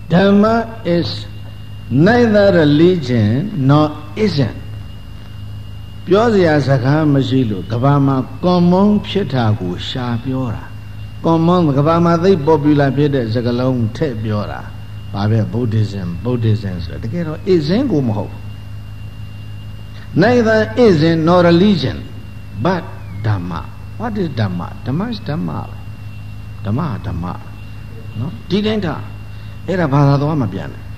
Dhamma is neither religion nor isn't. ပြောစရာစကားမရှိလို့ကဘာမှာ common ဖြစ်တာကိုရှာပြောတာ common ကဘာမှာသိ popular ဖြစ်တဲ့စကားလုံးထည့်ပြောတာဘာပဲ Buddhism ဆိုတကယ်တော့ isn't ကိုမဟုတ် neither isn't nor religion but Dhamma. What is Dhamma? Dhamma is Dhamma. Dhamma နော်ဒီတိုင်းတာအဲ့ဒါဘာသာတော်မှပြန်တယ်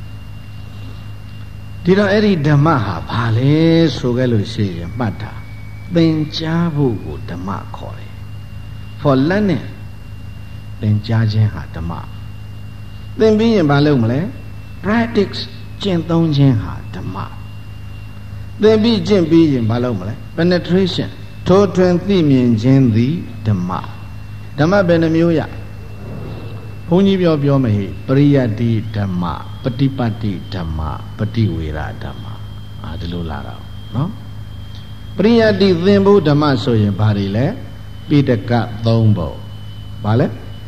ဒီတော့အဲ့ဒီဓမ္မဟာဘာလဲဆိုခဲ့လို့ရှိရင်မှတ်တာသင်ကြားဖို့ကိုဓမ္မခေါ်တယ် for learning သင်ကြားခြင်းဟာဓမ္မသင်ပြီးရင်ဘာလုပ်မလဲ practice ကျင့်သုံးခြင်းဟာဓမ္မသင်ပြီးကျင့်ပြီးရင်ဘာလုပ်မလဲ penetration ထိုးထွင်းသိမြင်ခြင်းသည်ဓမ္မဓမ္မဘယ်နှမျိုးရဘုန်းကြီးပြောမဟိပရိယတ္တိဓမ္မပฏิပတ်တိဓမ္မပฏิဝေရဓမ္မဒီလိုလာတာနော်ပရိယတ္တိသင်ဖို့ဓမ္မဆိုရင်ဘာတွေလဲပိဋက3ပုံဘာလဲ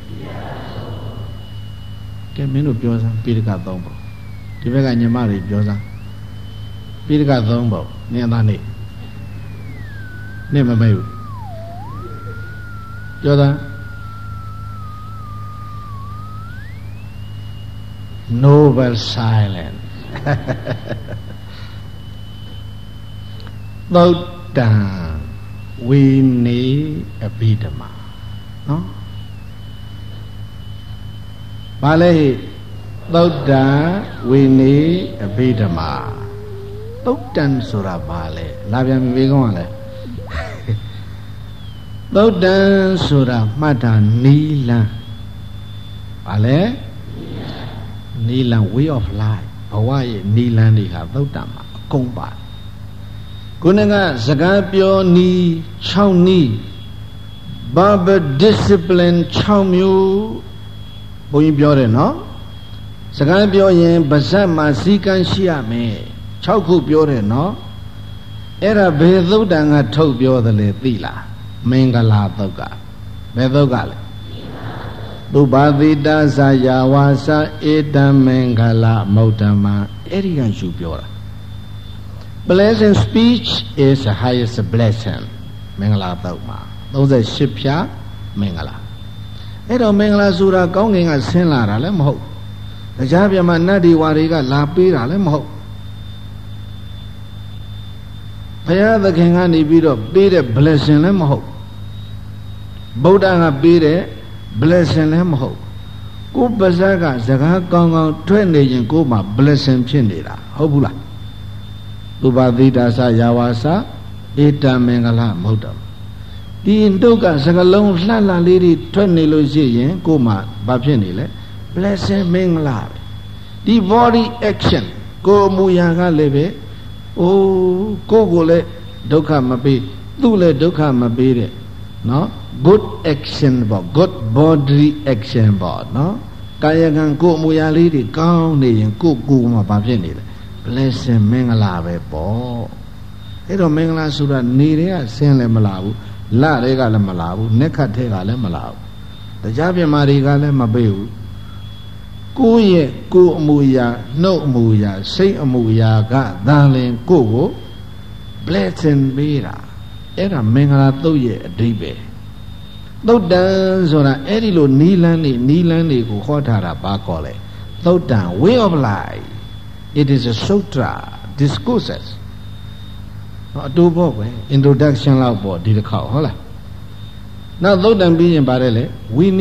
ကဲမင်းတို့ပြောစမ်းပိဋက3ပုံဒီဘက်ကညီမတွေပြောစမ်းပိဋက3ပုံနင်းသားနေမမေ့ဘူးပြောသားnoble silence သုတ်တံဝိနေအဘိဓမ္မာနော်ဘာလဲသုတ်တံဝိနေအဘိဓမ္မာသုတ်တံဆိုတာဘာလဲလာပြန်ပြီကောင်းလဲသုတ်တံဆိုတာမှတ်တာနီလန်းဘာလဲနီလန်း way of life ဘဝရဲ့နီလန်းတွေဟာသုတ်တံမှာအကုန်ပါခုနကစကားပြောနီး6နီး Barber discipline 6မျိုးဘုန်းကြီးပြောတယ်နော်စကားပြောရင်ပါဇက်မှာစည်းကမ်းရှိရမယ်6ခုပြောတယ်နော်အဲ့ဒါဘယ်သုတ်တံကထုတ်ပြောတယ်လဲသိလားမင်္ဂလာသုတ်ကဘယ်သုတ်ကလဲသုဘာတိတာဇာယာဝါစာဧတံမင်္ဂလာမௌတ္တမအဲ့ဒီကယူပြောတာ Pleasant speech is the highest blessing မင်္ဂလာသုတ်မှာ38ဖြာမင်္ဂလာအဲ့တော့မင်္ဂလာဆိုတာကောင်းကင်ကဆင်းလာတာလည်းမဟုတ်တရားပြမနတ်ဒီဝါတွေကလာပေးတာလည်းမဟုတ်ဘုရားသခင်ကနေပြီးတော့ပေးတဲ့ blessing လည်းမဟုတ်ဗုဒ္ဓကပေးတဲ့ blessing လည်းမဟုတ်ကိုယ်ပါဇက်ကစကားကောင်းကောင်းထွက်နေရင်ကိုယ်မှာ blessing ဖြစ်နေတာဟုတ်ဘူးလားသုဘာတိတာသယာဝါစာဧတံမင်္ဂလာမဟုတ်တော့ဒီတုတ်ကစကလုံးလှလှလေးတွေထွက်နေလို့ရှိရင်ကိုယ်မှာဘာဖြစ်နေလဲ blessing မင်္ဂလာပဲဒီ body action ကိုယ်အမူအရာကလည်းပဲအိုးကိုယ်ကိုလည်းဒုက္ခမပေးသူ့လည်းဒုက္ခမပေးတဲ့နော် good action ပေါ့ good body action ပေါ့နော်ကာယကံကိုယ်အမူအရာလေးတွေကောင်းနေရင်ကိုယ်မှာဘာဖြစ်နေလဲ blessing မင်္ဂလာပဲပေါ့အဲ့တော့မင်္ဂလာဆိုတာနေတွေကဆင်းလည်းမလာဘူးလတွေကလည်းမလာဘူးနှက်ခတ်ထဲကလည်းမလာဘူးတရားပြမာတွေကလည်းမပေးဘူးကိုယ့်ရဲ့ကိုယ်အမူအရာနှုတ်အမူအရာစိတ်အမူအရာကသာလင်ကိုယ့်ကို blessing ပေးတာအဲ့ဒါမင်္ဂလာသုတ်ရဲ့အဓိပ္ပာယ်သုတ်တံဆိုတာအဲ့ဒီလိုနီလန်းတွေကိုဟောထားတာဘာခေါ်လဲသုတ်တံ way of life it is a sutra discourses အတူပေါ့ပဲ introduction လောက်ပေါ့ဒီတစ်ခေါက်ဟုတ်လားနောက်သုတ်တံပြီးရင်ပါတယ်လေဝီ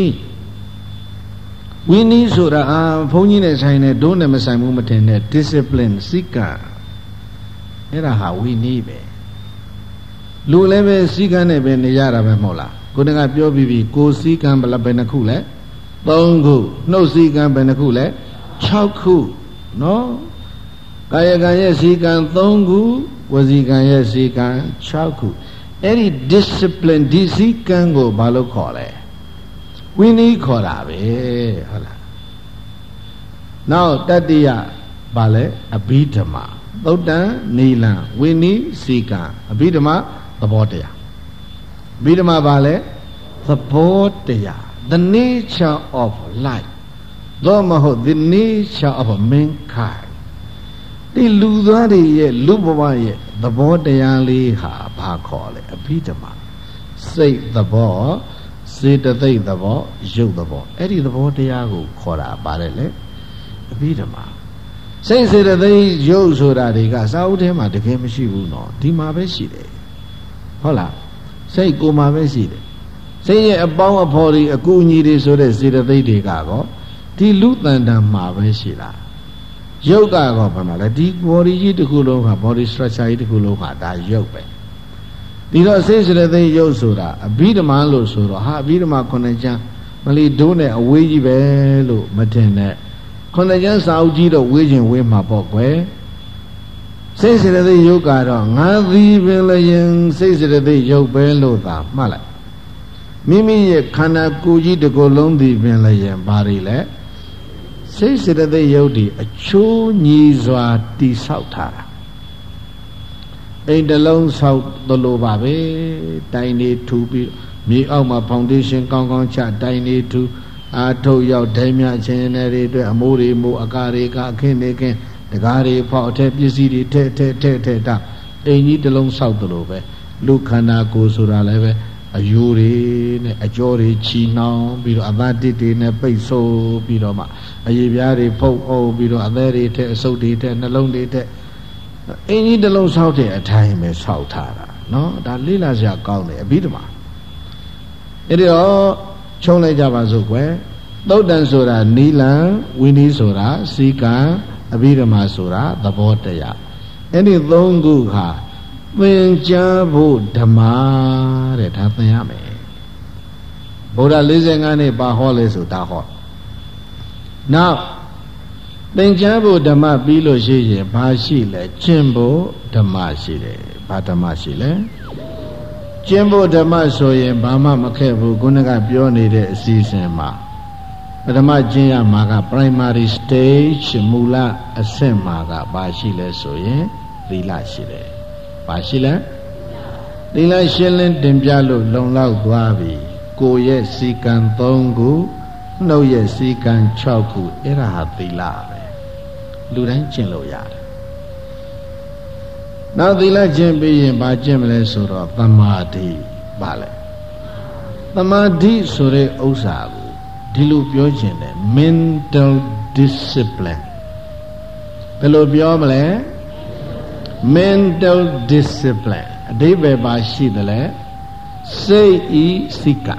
နီးဆိုတာဘုန်းကြီးနဲ့ဆိုင်နဲ့ဒုနဲ့မဆိုင်ဘူးမထင်နဲ့ discipline စိကအဲ့ဒါဟာဝီနီးပဲလူလည်းပဲစိကနဲ့ပဲနေရတာပဲမဟုတ်လားခုနကပြောပြီးပြီကိုယ်စိကံဘယ်နှခုလဲ3ခုနှုတ်စိကံဘယ်နှခုလဲ6ခုနော်ကာယကံရဲ့စိကံ3ခုဝစီကံရဲ့စိကံ6ခုအဲ့ဒီ discipline ဒီစိကံကိုဘာလို့ခေါ်လဲဝိနည်းခေါ်တာပဲဟုတ်လားနောက်တတိယဘာလဲအဘိဓမ္မာသုတ်တံနီလံဝိနည်းစိကံအဘိဓမ္မာသဘောတရားအဘိဓမ္မာဘာလဲသဘောတရား the nature of life though maho the nature of a mankind. The Ludari ye Lubaye, the Bodayali ha Bakole, a Pitama. Say the ball, say the day the ball, show the ball. Eddie the Bodayago, Kora Barele, a Pitama. Say the day Joe Sodadigas out him at the Kemishi no, Tima Beside. Hola, say Guma Beside. Say a bow of body, a goony so that say the day de gago, the Lutan Mavesila. Yoga governor, a deep body to Kuloha, body structure to Kuloha, that yoga. Did not say that they Yosura, a beat a malo sura, ha beat a maconaja, Mali done a wagey bello, matene. Conajan Saudi the waging with my boy. Says that they yoga, Nazi Villayan, says that they yoke bello, Mala. Mimi Kana Kuji to go long the Villayan, Barile. Says that they yodi a chu nizwa ti sautara. Ain't the long south the low babe, tiny to be me out my foundation, Kong chat, tiny to I told you, Damia, Chenere, Amori, Mo, Agari, Ken, the Gari, Pot, Pisidi, Teta. Ain't need the long south the low babe. Lucana goes to Raleve. A Yuri, a Jori, Chino, Bido Avati, in a peso, Bidoma, a Yiviari, Po, Bido Averi, so data, and a long data. Any the low south a time is Sautara. No, that Lila's ya call me a Bidoma. It is all Chole Javazuque, Dodan Sura, Nila, Winnie Sura, Sika, a Bidoma Sura, the Botaya. Any Longuha. When Jabu Dama at Hathayame Buddha listening on a baholis with Taho. Now, then Jabu Dama Bilo Shile, Bashile, Jimbo Damashile, Batamashile Jimbo Damasoye, Bama Makebu, Gunaga Bioni de season ma. Badamajia Maga primary stage, Mula Asemaga, Bashile Soye, Vila Shile. Bashila Lila Shilling Dimjalo Long Lao Guavi, Go yet seek and Tongu, no yet seek and Choku, Era Hathila, Ludan Chiloyad. Now the legend being by Jimle Sura, Tamadi, Bale. Tamadi Sure Osagu, Dilupiogen, mental discipline. Hello, Biomle. Mental discipline. Debe bashi dele say e sika.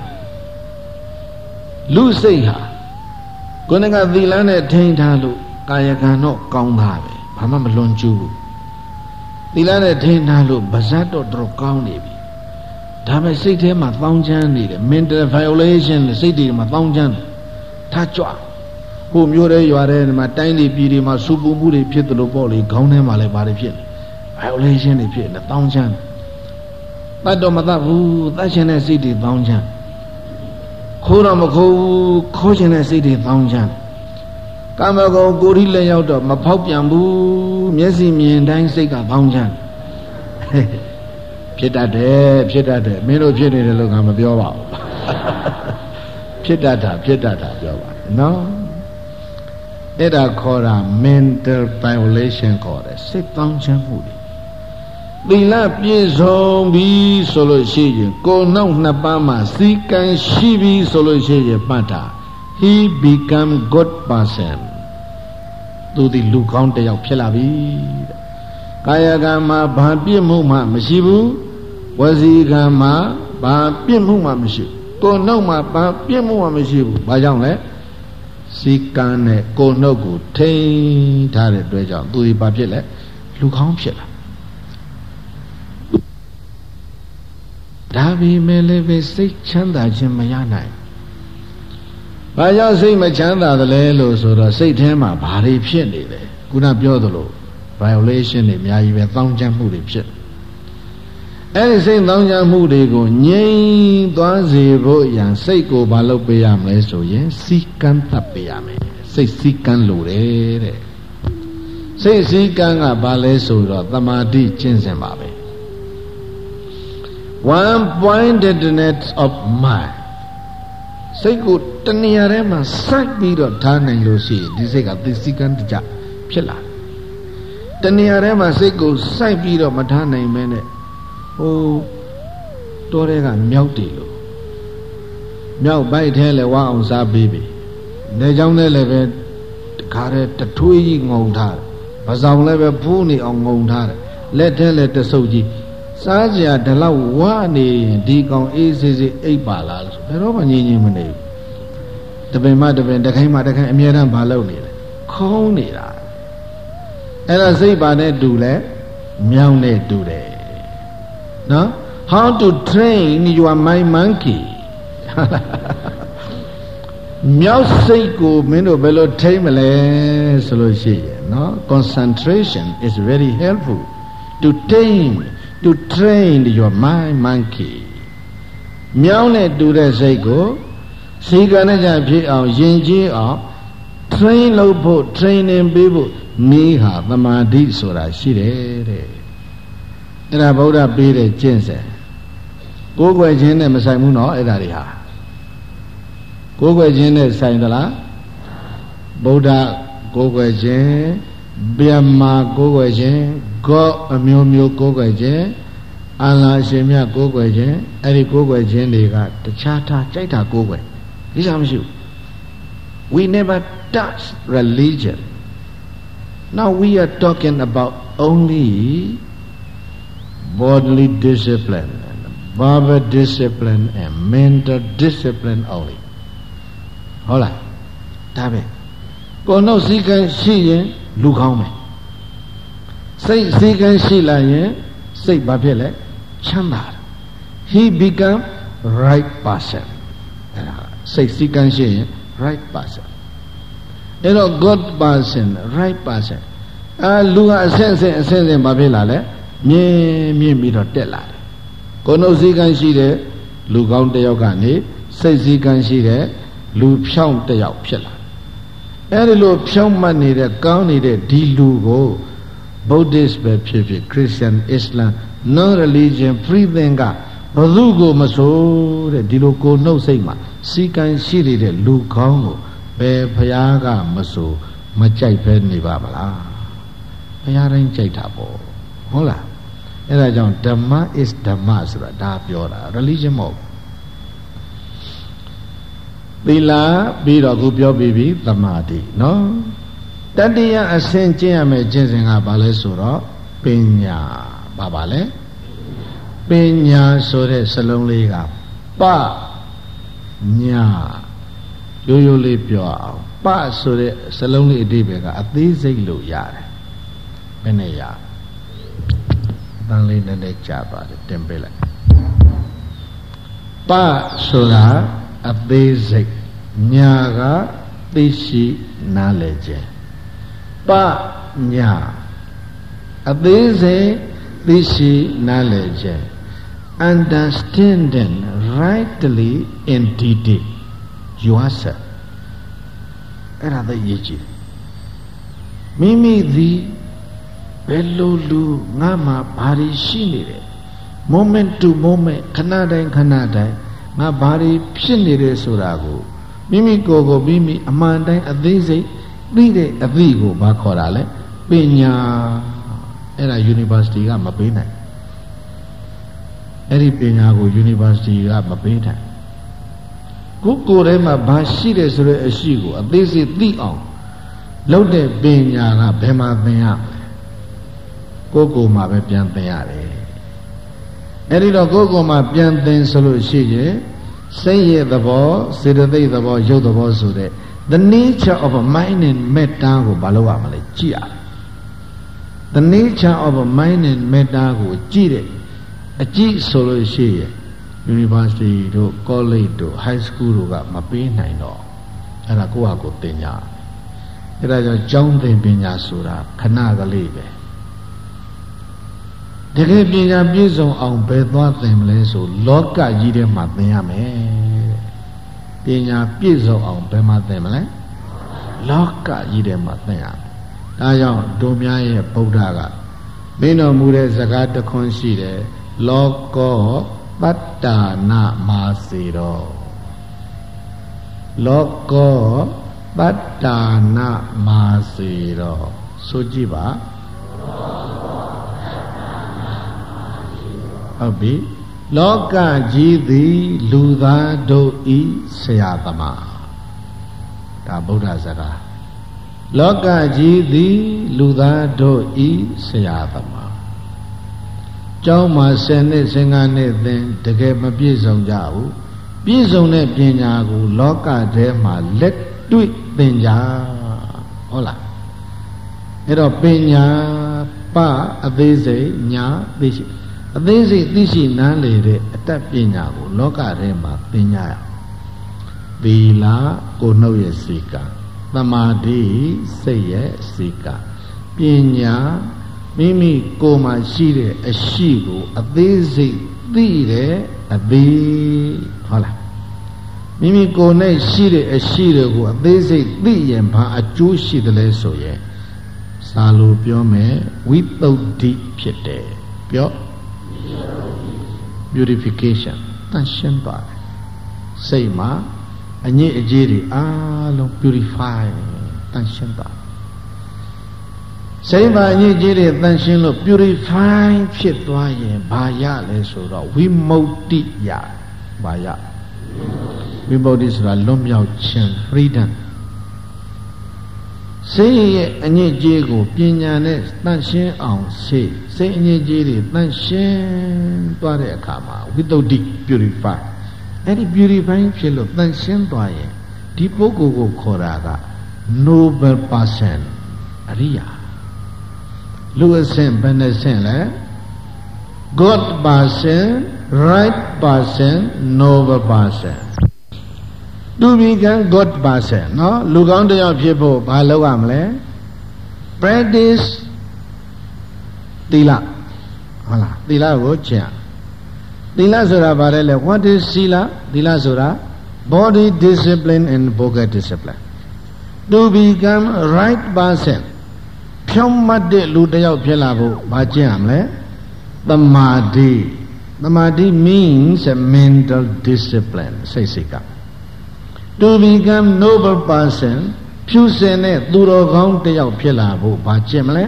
Lu say ha. Gonega dilane tain talu kayakan no kaung habe. Bama malonju. Dilane tain talu bazato dro kaung nebi. Dame say te ma thousand need mental violation say te ma thousand. Tachwa. Whom you are in my tiny beauty, my super booty pit the body, gone him my body pit. Violation if you're in the thousand. But don't matter that's in a city thousand. Kuramako, coach in a city thousand. Kamago, gorilla out of my pop yambu, Messi me and dang sick a thousand. Pietade, Meno Pietade look, I'm a Bioba. Pietata, no. It are called a mental violation called a 6,000 food. The lap is zombie solution. Go now Napama, seek and she be solution pata. He become good person. Do the look on the Pilavi Kayagama, Babi Muma, Mashibu, was he Gama, Babi Muma Mashibu. Go now, my Babi Muma Mashibu, Bajan. Sikane go no good, tain tare dweja, do the babile, look home shilla. Davi meleve sick chanda jimayana. Baja say machanda the lelo so the say tema, bari pieni, Guna biodolo, violation in Yayi, thousand moody pit. And say thousand moody go, Nye, Dwazi, Boyan, say go balopeam leso, yes, Sikan tapiame, say Sikan lure. Say Sikan a baleso, Tamadi, Chinsembabe. One pointedness of mind. စိတ်ကိုတဏှာထဲမှာစိုက်ပြီးတော့ထားနိုင်လို့ရှိရင်ဒီစိတ်ကသိစိကံတကြဖြစ်လာတဏှာထဲမှာစိတ်ကိုစိုက်ပြီးတော့မထားနိုင်မဲနဲ့ဟိုတောထဲကမြောက်တယ်လို့မြောက်ပိုက်ထဲလဲဝါအောင်စားပြီးပြီနေကြောင်းနဲ့လည်းပဲတခါတည်းတထွေးကြီးငုံထားတယ်ဗဆောင်လည်းပဲဖူးနေအောင်ငုံထားတယ်လက်ထဲလည်းတဆုပ်ကြီးစားကြဒီလောက်ဝါနေရင်ဒီကောင်အေးစေးစေးအိပ်ပါလားဆိုဘယ်တော့မှငြင်းငြင်းမနေဘူးတပင်မတပင်တခိုင်းမတခိုင်းအမြဲတမ်းမလုပ်နေတယ်ခုံးနေတာအဲ့ဒါစိတ်ပါနဲ့တူလဲမြောင်းနဲ့တူတယ်နော် how to train your mind monkey မြောက်စိတ်ကိုမင်းတို့ဘယ်လိုထိမ့်မလဲဆိုလို့ရှိရင်နော် concentration is very helpful to train your mind monkey မြောင်းနဲ့တူတဲ့စိတ်ကိုစီကံနဲ့ကြဖြစ်အောင်ယဉ်ကျေးအောင် train လုပ်ဖို့ training ပေးဖို့မိဟာသမာဓိဆိုတာရှိတယ်တဲ့အဲ့ဒါဗုဒ္ဓပေးတဲ့ကျင့်စဉ်ကိုယ်ွယ်ခြင်းနဲ့မဆိုင်ဘူးနော်အဲ့ဒါတွေဟာကိုယ်ွယ်ခြင်းနဲ့ဆိုင်သလားဗုဒ္ဓကိုယ်ွယ်ခြင်းဗျမကိုယ်ွယ်ခြင်းGod အမျိုးမျိုးကိုယ်ွယ်ခြင်းအလ္လာဟ်ရှင်မြတ်ကိုယ်ွယ်ခြင်းအဲ့ဒီကိုယ်ွယ်ခြင်းတွေကတခြားထားကြိုက်တာကိုယ်ွယ်ဒီစားမရှိဘူး we never touch religion now we are talking about only bodily discipline verbal discipline and mental discipline only ဟုတ်လားဒါပဲကိုယ်နှုတ်စည်းကမ်းရှိရင်လူကောင်းမယ်စိတ်စည်းကမ်းရှိလာရင်စိတ်ဘာဖြစ်လဲချမ်းသာတယ် he become right person အဲ့ဒါစိတ်စည်းကမ်းရှိရင် right person အဲ့တော့ good person right person လူကအဆင့်ဆင့်ဘာဖြစ်လာလဲမြင့်ပြီးတော့တက်လာတယ်ကိုယ်နှုတ်စည်းကမ်းရှိတဲ့လူကောင်းတစ်ယောက်ကနေစိတ်စည်းကမ်းရှိတဲ့လူဖြောင်းတစ်ယောက်ဖြစ်လာအဲ့ဒီလိုဖြောင်းမှတ်နေတဲ့ကောင်းနေတဲ့ဒီလူကို Buddhist ပဲဖြစ်ဖြစ် Christian Islam non religion free think ကဘယ်သူကိုမဆိုတဲ့ဒီလိုကိုနှုတ်စိတ်မှာစီကံရှိနေတဲ့လူကောင်းကိုဘယ်ဖျားကမဆိုမကြိုက်ပဲနေပါမလားဖျားတိုင်းကြိုက်တာပေါ့ဟုတ်လားအဲ့ဒါကြောင့်ဓမ္မ is ဓမ္မဆိုတာဒါပြောတာ religion မဟုတ်သီလပြီးတော့ခုပြောပြီးပြီသမာဓိနော်တတိယအဆင့်ကျင့်ရမယ့်ကျင့်စဉ်ကဘာလဲဆိုတော့ပညာပါလဲပညာဆိုတဲ့စလုံးလေးကပညာရိုးရိုးလေးပြောအောင်ပဆိုတဲ့စလုံးလေးအဓိပ္ပာယ်ကအသေးစိတ်လို့ရတယ်ဘယ်နဲ့ရတန်လေးနဲ့ကြာပါတယ်တင်ပေးလိုက်ပဆိုတာအသေးစိတ်ညာကသိရှိနားလည်ခြင်းပညာအသေးစိတ်သိရှိနားလည်ခြင်း understanding rightly in detail yourself အဲ့ဒါသိရေးကြည့်မိမိသည်ဘယ်လိုလူငါမှာဘာတွေရှိနေတယ် moment to moment ခဏတိုင်းငါဘာတွေဖြစ်နေတယ်ဆိုတာကိုမိမိကိုယ်ကိုမိမိအမှန်တိုင်းအသေးစိတ်သိတဲ့အသိကိုဘာခေါ်တာလဲပညာအဲ့ဒါ university ကမပေးနိုင်အဲ့ဒီပညာကို university ကမပေးနိုင်ကိုယ်ထဲမှာဘာရှိတယ်ဆိုတဲ့အရှိကိုအသေးစိတ်သိအောင်လုပ်တဲ့ပညာကဘယ်မှာသင်ရမလဲကိုယ်မှာပဲပြန်သင်ရတယ်အဲ့ဒီတော့ကိုယ်မှာပြန်သင်ဆိုလို့ရှိရင်စိတ်ရဲ့သဘောစေတသိက်သဘောရုပ်သဘောဆိုတဲ့ the nature of a mind and matter ကိုဘာလို့ရမလဲကြည့်ရ the nature of a mind and matter ကိုကြည့်တဲ့အကြည့်ဆိုလို့ရှိရင် university တို့ college တို့ high school တို့ကမပေးနိုင်တော့အဲ့ဒါကိုယ့်ဟာကိုယ်သင်ကြအဲ့ဒါကြောင့်ကျောင်းသင်ပညာဆိုတာခဏကလေးပဲတကယ်ပညာပြည့်စုံအောင်ဘယ်သွားသင်မလဲဆိုလောကကြီးထဲမှာသင်ရမယ်ပညာပြည့်စုံအောင်ဘယ်မှာသင်မလဲလောကကြီးထဲမှာသင်ရမယ်ဒါကြောင့်တို့များရဲ့ဗုဒ္ဓကမင်းတော်မူတဲ့စကားတစ်ခွန်းရှိတယ်လောကောပတ္တာနာမာစေတော် Loko Patana Masiro Sujiba Abi Loka Jidi Luda Doi Sayatama Ta Buddha Zara Loka Jidi Luda Doi Sayatama Chau Ma Sene Singane Then Dege Mabizong Jau Bizong Ne Pinyagu Loka Dema Let Tweet Pinja Hola Ero Pinya Pa Adese Nya Dishi Adese Dishi Nale Atap Pinyagu Loka Dema Pinya Vila Kono Yesika Tamadi Seye Sika Pinya Mimi Koma Shire Ashigo Adese Dire Adi Hola Mimi Kone Shire Ashire who Adese Diyan Pa Ajushi the Lesoye Salu Piome without deep pite Pure Purification Tanshan Ba Say Ma Anye Ajiri Alo Purify Tanshan Ba Say Ma Anye Ajiri Tanshan Lo Purify Pitwaye Baya Lesora Wimoti Ya Baya Vibodhi Sura Lom Yao Chen Freedom Say Anye Jego Pinya Ne Tanshan On Say Anye Jiri Tanshan Tware Kama without deep purify Any purifying fellow Tanshan Twaye Dipoko Koraga Noble Person Ariya Louis Saint Benessen God person right person noble person To become God person no look on to your people Balogamle practice Tila Hala Tila Gocha Tila Sura Barele what is Sila Tila Sura body discipline and vocal discipline To become right person Pyamade Ludaya Pelabo Bajamle Tamadi means a mental discipline say Sika To become noble person Pusene Duro Gauntaya Pelabo Bajamle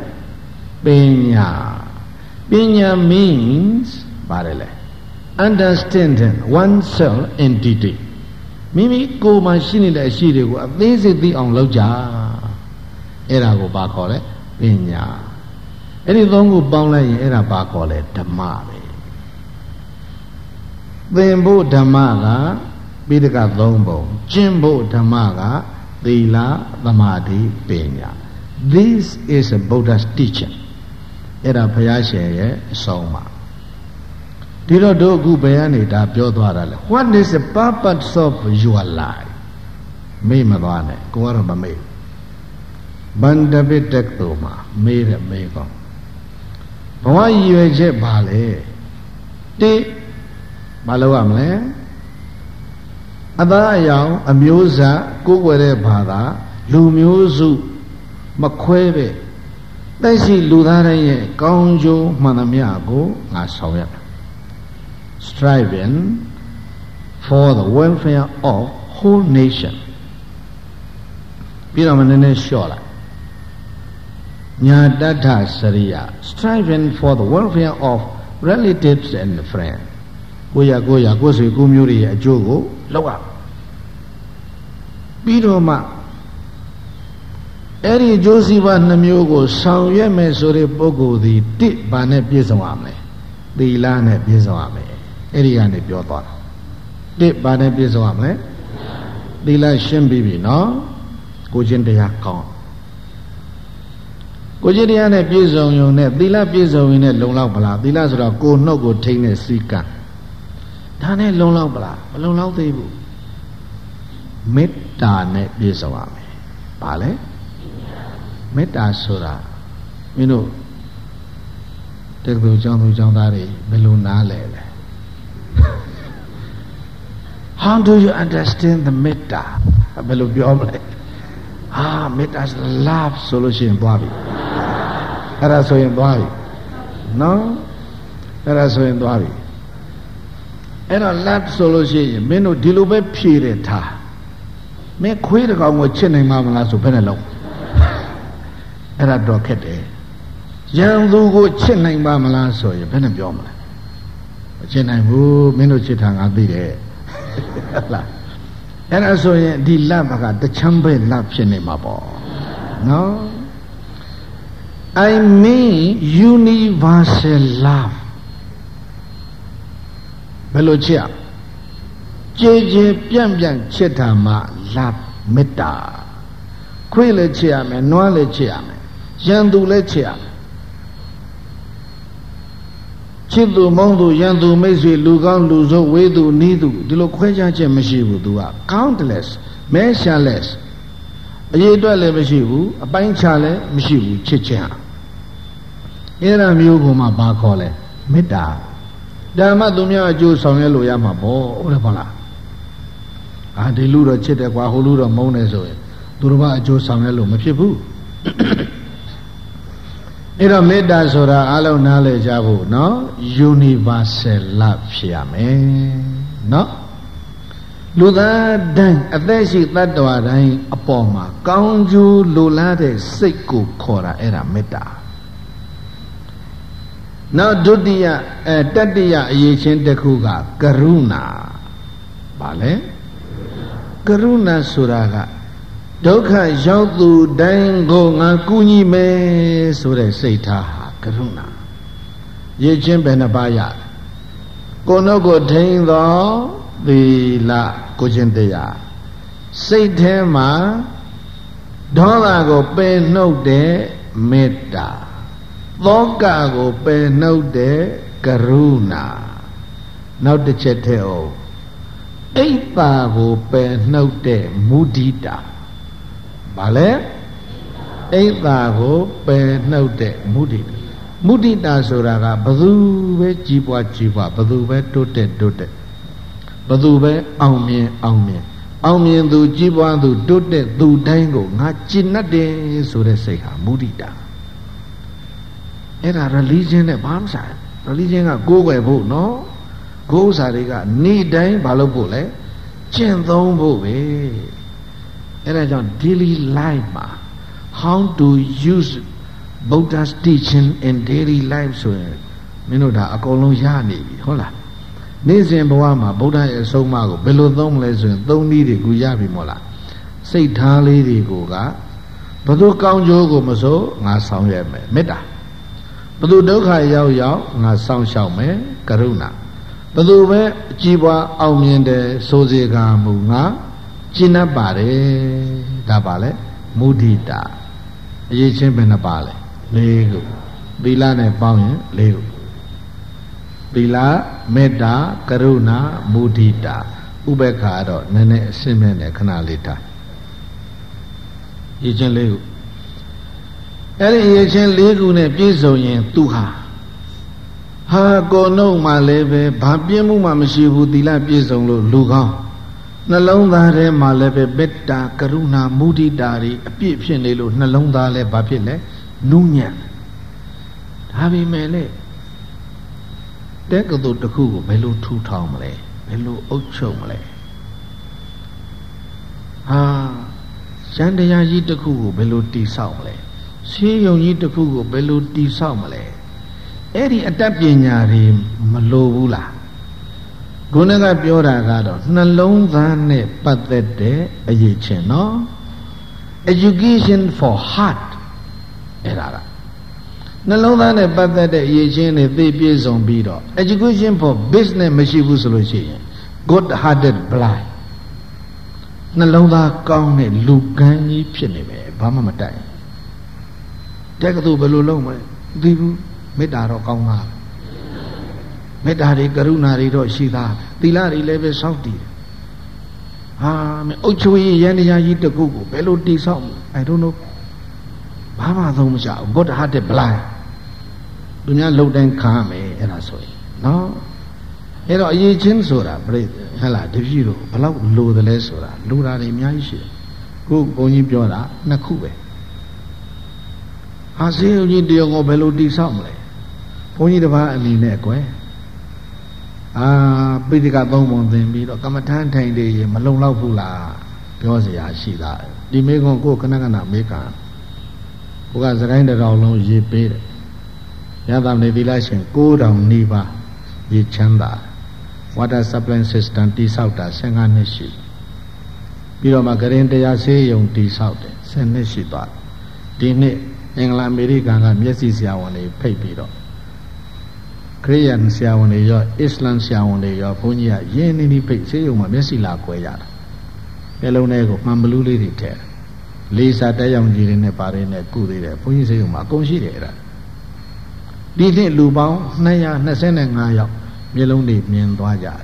Pinya means Barele understanding oneself entity Mimi Ko Machine La Shirigo this is the on Loja Erago Bakole Pinya Anything who bound like era Bakole Damari Bimbo Damaga Bidaka Lombo Jimbo Damaga Dila Damadi Pinya This is a Buddha's teaching Era Payashe Soma Dilo do Gubayani da Piodwara What is the purpose of your life? Me Madane Kuarama me Bandabi Tektoma made a mego Why you a jet bale? Te Baloamle Adayao Amusa Gugwere Bada Lumuzu Makwebe They see Ludare Konjo Manamiago Asawet Striving for the welfare of whole nation. Piramane Shola Nyadata Saria striving for the welfare of relatives and friends. Goya Gosi Gumuri Ajogo Loa Piroma Eri Josiva Namyogo Sao Yeme Sore Bogo the Tit Bane Pisawame the Ilane Pisawame Eriane Piota Tit Bane Pisawame the La Shembibi no Gojindia Kong Gojiriane Piso Yone Dila Piso in a Lola Bala Dila Sura Go no go take a sika Tane Lola Bala Lola Debu Metta Ne Pisawame Pale Metta Sura you know take the John Dari Beluna Lele How do you understand the metta? Belubiomle Ah, metta's love solution Bobby Era so in Bobby No Era so in Bobby Era love solution Meno dilube pireta မဲခွေးတကောင်ကိုချစ်နိုင်မှာမလားဆိုဘယ်နဲ့လုံးအဲ့ဒါတော့ခက်တယ်ရန်သူကိုချစ်နိုင်ပါမလားဆိုရင်ဘယ်နဲ့ပြောမလဲမချစ်နိုင်ဘူးမင်းတို့ချစ်တာငါသိတယ်ဟုတ်လားအဲ့ဒါဆိုရင်ဒီလဘကတချမ်းပဲလဖြစ်နေမှာပေါ့နော် I mean universal love ဘယ်လိုချစ်ကြေကြေပြန့်ပြန့်ချစ်တာမှ love မေတ္တာခွေးလည်းချစ်ရမယ်နွားလည်းချစ်ရမယ်ရန်သူလည်းချစ်ရမယ်ချစ်သူမုန်းသူရန်သူမိတ်ဆွေလူကောင်းလူဆိုးဝေးသူနီးသူဒီလိုခွဲခြားချက်မရှိဘူး तू က countless measureless အရေးအတွက်လည်းမရှိဘူးအပိုင်းခြားလည်းမရှိဘူးချစ်ခြင်းဟာအဲ့ဒါမျိုးကိုမှဘာခေါ်လဲမေတ္တာဒါမှသူများအကျိုးဆောင်ရွက်လို့ရမှာပေါ့ဟုတ်တယ်မလားဒီလူတော့ချစ်တယ်ကွာဟိုလူတော့မုန်းတယ်ဆိုရင်သူတို့ကအကျိုးဆောင်ရွက်လို့မဖြစ်ဘူးအဲ့တော့မေတ္တာဆိုတာအလုံးနားလည်ကြဖို့နော် universal love ဖြစ်ရမယ်နော်လူသားတိုင်းအသက်ရှိတ attva တိုင်းအပေါ်မှာကောင်းကျိုးလိုလားတဲ့စိတ်ကိုခေါ်တာအဲ့ဒါမေတ္တာနောက်ဒုတိယတတိယအရေးချင်းတစ်ခုကကရုဏာဗာလဲကရုဏာဆိုတာကဒုက္ခရောက်သူတိုင်းကိုငါကူညီမယ်ဆိုတဲ့စိတ်ထားဟာကရုဏာရေးချင်းဘယ်နှပါးရကိုယ်နှုတ်ကိုထိန်းသောသီလကိုချင်းတရားစိတ်ထဲမှာဒေါသကိုပယ်နှုတ်တဲ့မေတ္တာသောကကိုပယ်နှုတ်တဲ့ကရုဏာနောက်တစ်ချက်ထည့်အောင်အိပ်ပါကိုပယ်နှုတ်တဲ့မုဒိတာဘာလဲအိပ်ပါကိုပယ်နှုတ်တဲ့မုဒိတာမုဒိတာဆိုတာကဘသူပဲကြီးပွားကြီးပွားဘသူပဲတိုးတက်တိုးတက်ဘသူပဲအောင်မြင်အောင်မြင်အောင်မြင်သူကြီးပွားသူတိုးတက်သူတိုင်းကိုငါကျင့်တတ်တယ်ဆိုတဲ့စိတ်ဟာမုဒိတာအဲ့ဒါ religion နဲ့ဘာမှဆိုင် religion ကကိုးကွယ်ဖို့နော်ကိုးဥစားတွေကနေ့တိုင်းဘာလုပ်ဖို့လဲကျင့်သုံးဖို့ပဲအဲ့ဒါကြောင့် daily life မှာ how to use Buddha's teaching in daily life ဆိုရင်မင်းတို့ဒါအကုန်လုံးရနေပြီဟုတ်လားနေ့စဉ်ဘဝမှာဗုဒ္ဓရဲ့အဆုံးအမကိုဘယ်လိုသုံးမလဲဆိုရင်သုံးနည်းတွေကိုရပြီမို့လားစိတ်ထားလေးတွေကိုကဘသူကောင်းကျိုးကိုမဆိုငါဆောင်ရွက်မယ်မေတ္တာဘသူဒုက္ခရောက်ရောက်ငါစောင့်ရှောက်မယ်ကရုဏာဘသူပဲအကြည်ပွားအောင်မြင်တယ်ဆိုစေကမူငါကျင့်တတ်ပါတယ်ဒါပါလေမုဒိတာအရေးချင်းဘယ်နှပါလဲ၄ခုသီလနဲ့ပေါင်းရင်၄ခုသီလမေတ္တာကရုဏာမုဒိတာဥပေက္ခတော့နည်းနည်းအစစ်မဲ့နဲ့ခဏလေးထားရေးချင်း၄ခုအဲ့ဒီရေးချင်း၄ခုနဲ့ပြည့်စုံရင်သူဟာကိုယ်နှုတ်မှလည်းပဲဘာပြင်းမှုမှမရှိဘူးသီလပြည့်စုံလို့လူကောင်းနှလုံးသားထဲမှာလည်းပဲမေတ္တာကရုဏာမုဒိတာတွေအပြည့်ဖြစ်နေလို့နှလုံးသားလည်းဘာဖြစ်လဲနုညံ့ဒါပေမဲ့လေတက္ကသိုလ်တစ်ခုကိုဘယ်လိုထူထောင်မလဲဘယ်လိုအုပ်ချုပ်မလဲရှမ်းတရားကြီးတစ်ခုကိုဘယ်လိုတည်ဆောက်မလဲဆေးရုံကြီးတစ်ခုကိုဘယ်လိုတည်ဆောက်မလဲအဲ့ဒီအတတ်ပညာတွေမလိုဘူးလားခုနကပြောတာကတော့နှလုံးသားနဲ့ပတ်သက်တဲ့အရေးချင်းနော် education for heart အဲ့ဒါကနှလုံးသားနဲ့ပတ်သက်တဲ့အရေးချင်းတွေသိပြည့်စုံပြီးတော့ education for business မရှိဘူးဆိုလို့ရှိရင် good hearted blind နှလုံးသားကောင်းတဲ့လူကန်းကြီးဖြစ်နေမယ်ဘာမှမတိုက်တက္ကသိုလ်ဘယ်လိုလုပ်မလဲမသိဘူးမေတ္တာတော့ကောင်းတာမေတ္တာတွေကရုဏာတွေတော့ရှိသားသီလတွေလည်းပဲစောင့်တည်မင်းအုတ်ချွေးရန်တရားကြီးတစ်ခုကိုဘယ်လိုတည်ဆောက်မလဲ I don't know ဘာမှသုံးမချဘူး God hearted blind သူများလှုပ်တိုင်းခံရမယ်အဲ့ဒါဆိုရင်နော်အဲ့တော့အရေးချင်းဆိုတာပြိဟဲ့လားတပည့်တို့ဘလောက်လိုတယ်လဲဆိုတာလိုတာတွေအများကြီးရှိတယ်ခုဘုန်းကြီးပြောတာနှစ်ခုပဲဆေးရုံကြီးတရားကိုဘယ်လိုတည်ဆောက်မလဲဘုန်းကြီးတစ်ပါးအနေနဲ့ကွယ်ပိဋကသုံးပုံသင်ပြီးတော့ကမ္မထမ်းထိုင်တွေမလုံလောက်ဘူးလားပြောစရာရှိတာဒီမေကွန်ကိုခဏခဏမေးကန်ကိုကစကိုင်းတစ်တောင်လုံးရေးပေးတယ်ရသနေသီလရှင်9000နီးပါးရေချမ်းသာ water supply system တိဆောက်တာ15နှစ်ရှိပြီးတော့မှဂရင်တရားဆေးရုံတိဆောက်တယ်10နှစ်ရှိသွားဒီနှစ်အင်္ဂလန်အမေရိကန်ကမျက်စိဆရာဝန်တွေဖိတ်ပြီးတော့ခရစ်ယာန်ဆရာဝန်တွေရောအစ္စလာမ်ဆရာဝန်တွေရောဘုန်းကြီးကရင်းနှီးနှီးဖိတ်ဆေးရုံမှာမျက်စိလာကွဲရတာနှလုံးထဲကိုမှန်ဘလူးလေးတွေထည့်လေးစားတက်ရောင်ကြီးတွေနဲ့ပါတယ်နဲ့ကုသေးတယ်ဘုန်းကြီးဆေးရုံမှာအကုန်ရှိတယ်အဲ့ဒါဒီနှစ်လူပေါင်း225ယောက်မျက်လုံးတွေမြင်သွားကြတယ်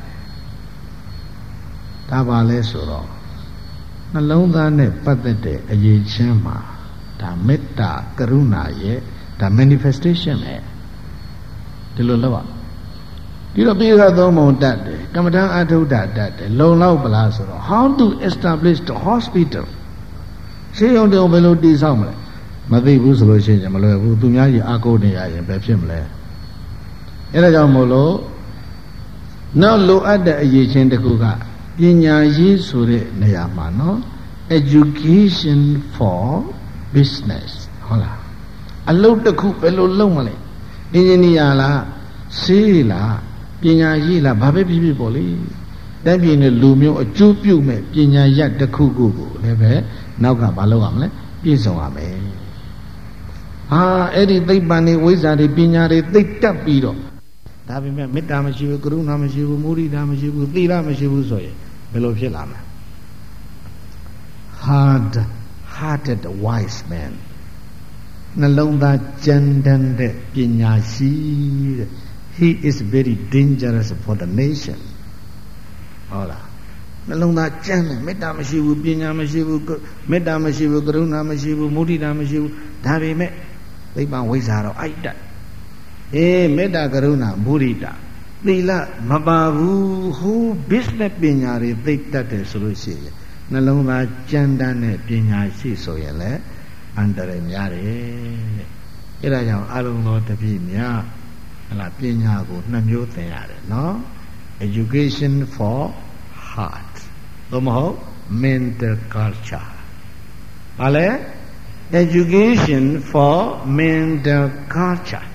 ဒါပါလဲဆိုတော့နှလုံးသားနဲ့ပတ်သက်တဲ့အရေးချင်းမှာဒါမေတ္တာကရုဏာရဲ့ဒါ manifestation ပဲဒီလိုလောက်ဒီတော့ပြေကသုံးပုံတတ်တယ်ကမ္မဋ္ဌာန်းအထုဒ္ဒတတ်တယ်လုံလောက်ပလားဆိုတော့ how to establish the hospital ဆေးရုံတုံဘယ်လိုတည်ဆောက်မလဲမသိဘူးဆိုလို့ရှိရင်မလွယ်ဘူးသူများကြီးအားကိုးနေရရင်ဘယ်ဖြစ်မလဲအဲဒါကြောင့်မို့လို့နောက်လိုအပ်တဲ့အရေးချင်းတစ်ခုကပညာရေးဆိုတဲ့နေရာမှာနော် education for business ဟုတ်လားအလုပ်တစ်ခုဘယ်လိုလုပ်မလဲအင်ဂျင်နီယာလားဆေးလားပညာရေးလားဘာပဲဖြစ်ဖြစ်ပေါ့လေတိုင်းပြည်နဲ့လူမျိုးအကျိုးပြုမဲ့ပညာရပ်တစ်ခုခုကိုလည်းပဲနောက်ကဘာလုပ်ရမလဲပြည့်စုံရမယ်အဲ့ဒီသိပ္ပံတွေဝိဇ္ဇာတွေပညာတွေသိတက်ပြီးတော့ဒါပေမဲ့မေတ္တာမရှိဘူးကရုဏာမရှိဘူးမုဒိတာမရှိဘူးသီလမရှိဘူးဆိုရင်ဘယ်လိုဖြစ်လာမလဲ hard-hearted wise man နှလုံးသားကြမ်းတမ်းတဲ့ပညာရှိတဲ့ he is very dangerous for the nation ဟုတ်လားနှလုံးသားကြမ်းတယ်မေတ္တာမရှိဘူးပညာမရှိဘူးမေတ္တာမရှိဘူးကရုဏာမရှိဘူးမုဒိတာမရှိဘူးဒါပေမဲ့သိပ္ပံဝိဇ္ဇာတော့အိုက်တက်မေတ္တာကရုဏာမုဒိတာသီလမပါဘူးဟို business ပညာတွေသိတတ်တယ်ဆိုလို့ရှိရင်နှလုံးသားကြမ်းတမ်းတဲ့ပညာရှိဆိုရင်လည်းအန္တရာယ်များတယ်တဲ့အဲဒါကြောင့်အလုံးသောတပည့်များဟလာပညာကိုနှစ်မျိုးသင်ရတယ်နော် education for heart သို့မဟုတ် mental culture ဘာလဲ education for mental culture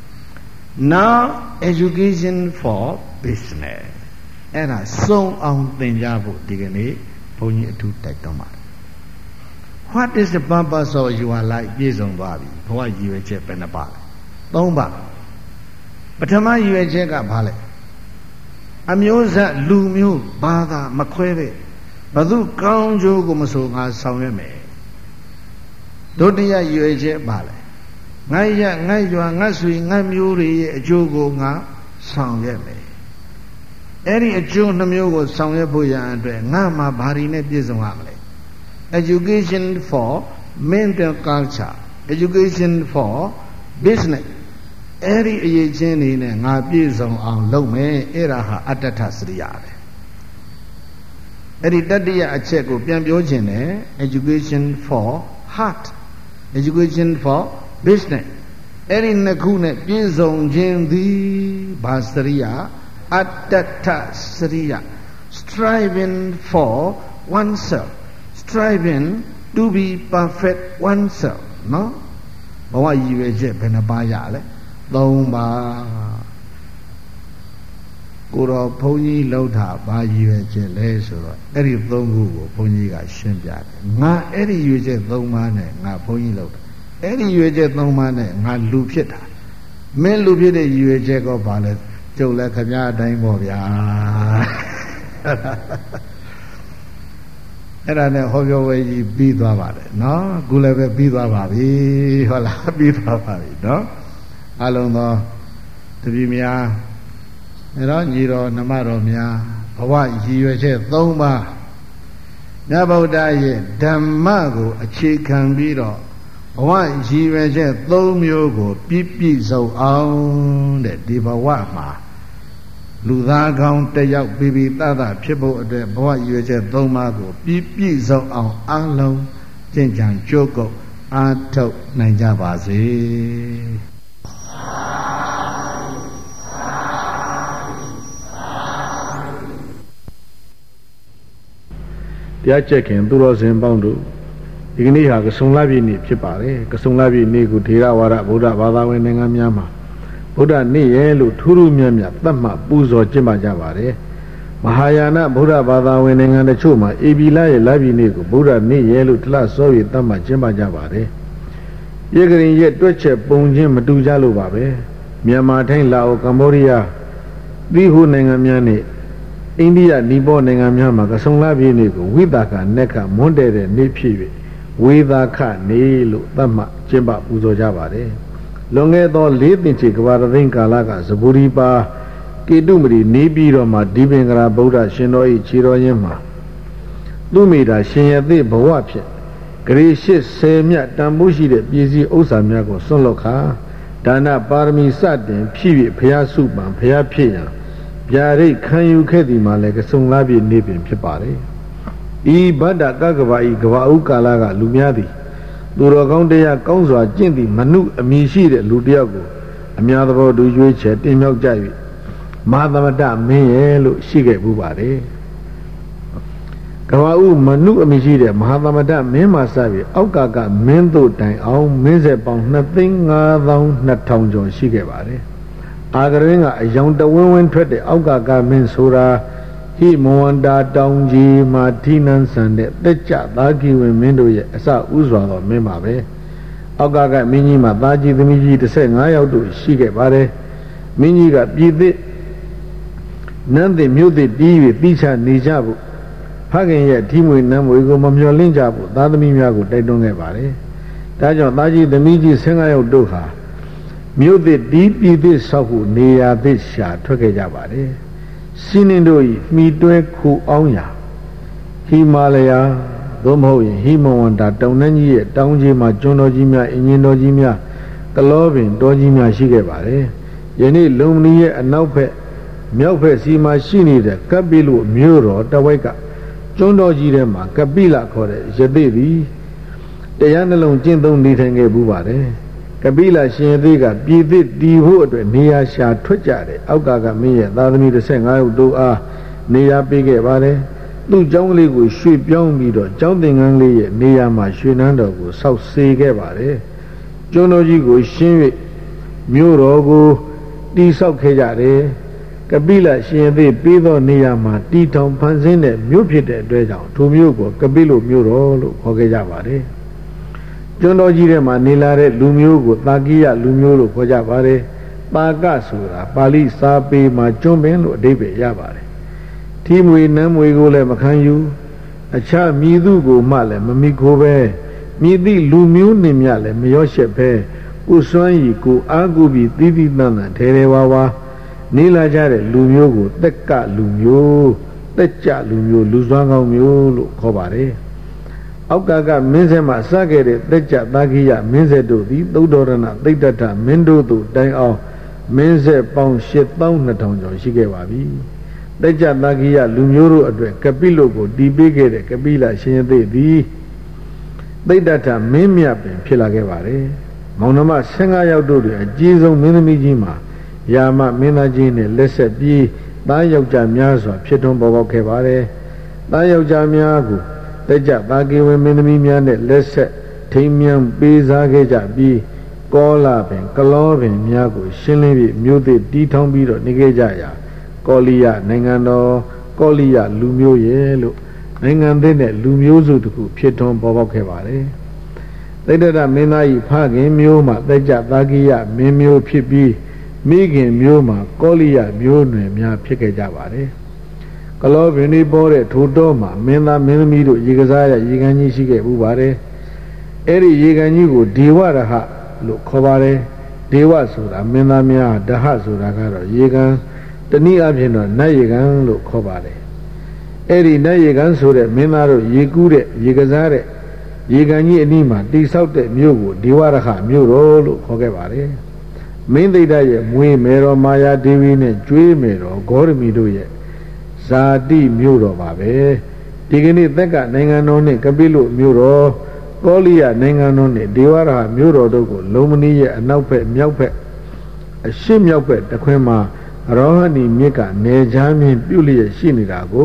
now education for business အဲ့ဒါစုံအောင်သင်ကြဖို့ဒီကနေ့ဘုန်းကြီးအထူးတိုက်တွန်းပါတယ် What is the purpose of your life ပြည့်စုံသွားပြီဘဝရည်ရွယ်ချက်ဘယ်နှပါလဲ3ပါပထမရည်ရွယ်ချက်ကဘာလဲအမျိုးဆက်လူမျိုးဘာသာမခွဲတဲ့ဘသူကောင်းကျိုးကိုမဆိုငါဆောင်ရွက်မယ်ဒုတိယရည်ရွယ်ချက်ဘာလဲငါရငါရွာငါဆွေငါမျိုးတွေရဲ့အကျိုးကိုငါဆောင်ရွက်မယ်အဲ့ဒီအကျိုးနှမျိုးကိုဆောင်ရွက်ဖို့ရန်အတွက်ငါမှာဘာတွေနဲ့ပြည့်စုံရမလဲ education for mental culture education for business အဲ့ဒီအရေးချင်းတွေနဲ့ငါပြည့်စုံအောင်လုပ်မယ်အဲ့ဒါဟာအတ္တထစရိယပဲအဲ့ဒီတတိယအချက်ကိုပြန်ပြောခြင်းနဲ့ education for heart education for business အဲ့ဒီနှစ်ခုနဲ့ပြည့်စုံခြင်းသည်ဘာစရိယအတ္တထစရိယ striving for oneself striving to be perfect oneself နော်ဘဝရည်ရွယ်ချက်ဘယ်နှပါးရလဲ3ပါကိုတော်ဘုန်းကြီးလှုပ်တာဘာရည်ရွယ်ချက်လဲဆိုတော့အဲ့ဒီ3ခုကိုဘုန်းကြီးကရှင်းပြတယ်ငါအဲ့ဒီရည်ရွယ်ချက်3ပါးနဲ့ငါဘုန်းကြီးလှုပ်တာအဲ့ဒီရည်ရွယ်ချက်3ပါးနဲ့ငါလူဖြစ်တာမင်းလူဖြစ်တဲ့ရည်ရွယ်ချက်ကောဘာလဲကျုပ်လည်းခမည်းအတိုင်းပေါ့ဗျာအဲ့ဒါနဲ့ဟောပြောဝဲကြီးပြီးသွားပါတယ်နော်အခုလည်းပဲပြီးသွားပါပြီဟုတ်လားပြီးသွားပါပြီနော်အလုံးသောတပည့်များအဲ့တော့ညီတော်နှမတော်များဘဝရည်ရွယ်ချက်3ပါးမြတ်ဗုဒ္ဓရဲ့ဓမ္မကိုအခြေခံပြီးတော့ဘဝရည်ရွယ်ချက်3မျိုးကိုပြည့်စုံအောင်တဲ့ဒီဘဝမှာလူသားကောင်းတယောက်ပြီးပြီးသားသားဖြစ်ဖို့အတွက်ဘဝရည်ရွယ်ချက်3ပါးကိုပြည့်စုံအောင်အလုံးကျင့်ကြံကြိုးကုပ်အားထုတ်နိုင်ကြပါစေတရားကျက်ခင်သူတော်စင်ပေါင်းတို့ဒီကနေ့ဟာကဆုံလပြည့်နေ့ဖြစ်ပါတယ်ကဆုံလပြည့်နေ့ကိုထေရဝါဒဗုဒ္ဓဘာသာဝင်နိုင်ငံများမှာဗုဒ္ဓနေ့ရဲ့လို့ထူးထူးမြတ်မြတ်သတ်မှတ်ပူဇော်ကျင့်ပါကြပါတယ်မဟာယာနဗုဒ္ဓဘာသာဝင်နိုင်ငံတချို့မှာဧပြီလရဲ့လပြည့်နေ့ကိုဗုဒ္ဓနေ့ရဲ့လို့တလစော၍သတ်မှတ်ကျင့်ပါကြပါတယ်ယေကရင်ရဲ့တွက်ချက်ပုံချင်းမတူကြလို့ပါပဲမြန်မာထိုင်းလာအိုကမ္ဘောဒီးယားသီးဟုနိုင်ငံများနဲ့အိန္ဒိယနီပေါနိုင်ငံများမှာကဆုံလပြည့်နေ့ကိုဝိသကနက္ခမွန်းတဲ့နေ့ဖြစ်၍ဝေသာခနေလို့သတ်မှတ်ကျင့်ပပူဇော်ကြပါတယ်လွန်ခဲ့သော၄သင်္ချေကဘာရသိန်းကာလကဇဘူရီပါကေတုမရီနေပြီးတော့မှဒီပင်ကရာဗုဒ္ဓရှင်တော်၏ခြေတော်ရင်းမှာသူမိတာရှင်ရသေးဘဝဖြင့်ဂရေ80မြတ်တန်ဖိုးရှိတဲ့ပြည်စည်းဥစ္စာများကိုစွန့်လွတ်ခါဒါနပါရမီစတင်ဖြည့်၍ဘုရားစုပံဘုရားဖြစ်ရန်ဗျာဒိတ်ခံယူခဲ့သည်မှာလည်းကဆုံလပြည့်နေ့ပင်ဖြစ်ပါတယ်ဤဗဒ္ဒကကဘာဤကဘာဥကာလကလူများသည်သူတော်ကောင်းတရားကောင်းစွာကျင့်သည့်မနုအမည်ရှိတဲ့လူတစ်ယောက်ကိုအများသဘောတူရွေးချယ်တင်မြောက်ကြ၍မဟာသမတမင်းရဲ့လို့ရှိခဲ့ပူပါတယ်ကဘာဥမနုအမည်ရှိတဲ့မဟာသမတမင်းမှာစပြီးအောက်ကကမင်းတို့တိုင်အောင်မင်းဆက်ပေါင်း2,52,000 ကျော်ရှိခဲ့ပါတယ်အာဂရင်းကအယောင်တဝင်းဝင်းထွက်တဲ့အောက်ကကမင်းဆိုတာဟိမဝန္တာတောင်ကြီးမှာထိနန်းဆန်တဲ့တက်ကြသားကြီးဝင်မင်းတို့ရဲ့အစဥစွာသောမင်းပါပဲအောက်ကကမင်းကြီးမှာသားကြီးသမီးကြီး15ယောက်တို့ရှိခဲ့ပါတယ်မင်းကြီးကပြည်သစ်နန်းသစ်မြို့သစ်တီး၍တိချနေကြဖို့ဖခင်ရဲ့ထီးမွေနန်းမွေကိုမမျှော်လင့်ကြဖို့သားသမီးများကိုတိုက်တွန်းခဲ့ပါတယ်ဒါကြောင့်သားကြီးသမီးကြီး15ယောက်တို့ဟာမြို့သစ်တီးပြည်သစ်ဆောက်ဖို့နေရာသစ်ရှာထွက်ခဲ့ကြပါတယ်စီးနှင်းတို့ဤမိတွဲခူအောင်ရာဟိမာလယာသို့မဟုတ်ရင်ဟိမဝန္တာတောင်နှန်းကြီးရဲ့တောင်ကြီးမှာကျွန်းတော်ကြီးများအင်ဂျင်တော်ကြီးများကလောပင်တော်ကြီးများရှိခဲ့ပါတယ်ယနေ့လုံမနီရဲ့အနောက်ဘက်မြောက်ဘက်စီမှာရှိနေတဲ့ကပိလုမြို့တော်တဝိုက်ကကျွန်းတော်ကြီးထဲမှာကပိလခေါ်တဲ့ရသေသည်တရားနှလုံးကျင့်သုံးနေထိုင်ခဲ့ဘူးပါတယ်ကပိလရှင်ရသေကပြည်သစ်တီဖို့အတွက်နေရာရှာထွက်ကြတယ်အောက်ကကမင်းရဲ့သားသမီး15ယောက်တို့အားနေရာပေးခဲ့ပါတယ်သူ့ကျောင်းကလေးကိုရွှေ့ပြောင်းပြီးတော့ကျောင်းသင်္ကန်းလေးရဲ့နေရာမှာရွှေနန်းတော်ကိုဆောက်စေခဲ့ပါတယ်ကျွန်းတော်ကြီးကိုရှင်း၍မြို့တော်ကိုတီးဆောက်ခဲ့ကြတယ်ကပိလရှင်ရသေပေးသောနေရာမှာတီထောင်ဖန်ဆင်းတဲ့မြို့ဖြစ်တဲ့အတွက်ကြောင့်ထိုမြို့ကိုကပိလုမြို့တော်လို့ခေါ်ခဲ့ကြပါတယ်ကျွန်းတော်ကြီးထဲမှာနေလာတဲ့လူမျိုးကိုတာကိယလူမျိုးလို့ခေါ်ကြပါတယ်တာကဆိုတာပါဠိစာပေမှာကျွန်းပင်လို့အဓိပ္ပာယ်ရပါတယ်ထီးမွေနန်းမွေကိုလည်းမခံယူအခြားမြည်သူကိုမှလည်းမမိခိုးပဲမြည်သည့်လူမျိုးနှင့်မြလည်းမရောရှက်ပဲကိုစွမ်းရည်ကိုအားကိုပြီးသီးသီးတန်းတန်းထဲထဲဝါဝါနေလာကြတဲ့လူမျိုးကိုတက်ကလူမျိုးတက်ကြလူမျိုးလူစွမ်းကောင်းမျိုးလို့ခေါ်ပါတယ်အောက်ကကမင်းဆက်မှစခဲ့တဲ့တက်ကြသာခိယမင်းဆက်တို့သည်သုဒ္ဓရဏသိတ္တထမင်းတို့တို့တိုင်အောင်မင်းဆက်ပေါင်း8,200 ကျော်ရှိခဲ့ပါပြီတက်ကြသာခိယလူမျိုးတို့အတွက်ကပိလုကိုတီးပေးခဲ့တဲ့ကပိလရှင်ရသေသည်သိတ္တထမင်းမြတ်ပင်ဖြစ်လာခဲ့ပါတယ်မောင်နှမ15ယောက်တို့တွင်အကြီးဆုံးမင်းသမီးကြီးမှာယာမမင်းသားကြီးနဲ့လက်ဆက်ပြီးသားယောက်ျားများစွာဖြစ်ထွန်းပေါ်ပေါက်ခဲ့ပါတယ်သားယောက်ျားများကိုတက်ကြသာကေဝင်မင်းသမီးများနဲ့လက်ဆက်ထိမ်းမြန်းပေးစားခဲ့ကြပြီးကောလာပင်ကလောပင်များကိုရှင်းလင်းပြီးမြို့သစ်တီးထောင်ပြီးတော့နေခဲ့ကြရာကောလိယနိုင်ငံတော်ကောလိယလူမျိုးရဲ့လို့နိုင်ငံသစ်နဲ့လူမျိုးစုတစ်ခုဖြစ်ထွန်းပေါ်ပေါက်ခဲ့ပါတယ်သိတ္တရမင်းသား၏ဖခင်မျိုးမှာတက်ကြသာကိယမင်းမျိုးဖြစ်ပြီးမိခင်မျိုးမှာကောလိယမျိုးနွယ်များဖြစ်ခဲ့ကြပါတယ်ကလောပင်ဒီပေါ်တဲ့ထိုတော်မှာမင်းသားမင်းသမီးတို့ရေကစားရရေကန်ကြီးရှိခဲ့မှုပါတယ်အဲ့ဒီရေကန်ကြီးကိုဒေဝရဟလို့ခေါ်ပါတယ်ဒေဝဆိုတာမင်းသားများဒဟဆိုတာကတော့ရေကန်တနည်းအားဖြင့်တော့နတ်ရေကန်လို့ခေါ်ပါတယ်အဲ့ဒီနတ်ရေကန်ဆိုတဲ့မင်းသားတို့ရေကူးတဲ့ရေကစားတဲ့ရေကန်ကြီးအနီးမှာတိဆောက်တဲ့မြို့ကိုဒေဝရဟမြို့တော်လို့ခေါ်ခဲ့ပါတယ်မင်းသိတ္တရဲ့မွေးမယ်တော်မာယာဒေဝီနဲ့ကျွေးမယ်တော်ဂေါရမီတို့ရဲ့ဇာတိမြို့တော်ပါပဲဒီကနေ့သက်ကနိုင်ငံတော်နဲ့ကပိလုမြို့တော်ကောလိယနိုင်ငံတော်နဲ့ဒေဝရဟမြို့တော်တို့ကိုလုံမနီရဲ့အနောက်ဘက်မြောက်ဘက်အရှေ့မြောက်ဘက်တခွင်မှာရောဟဏီမြစ်ကနေချမ်းမြင့်ပြုလျက်ရှိနေတာကို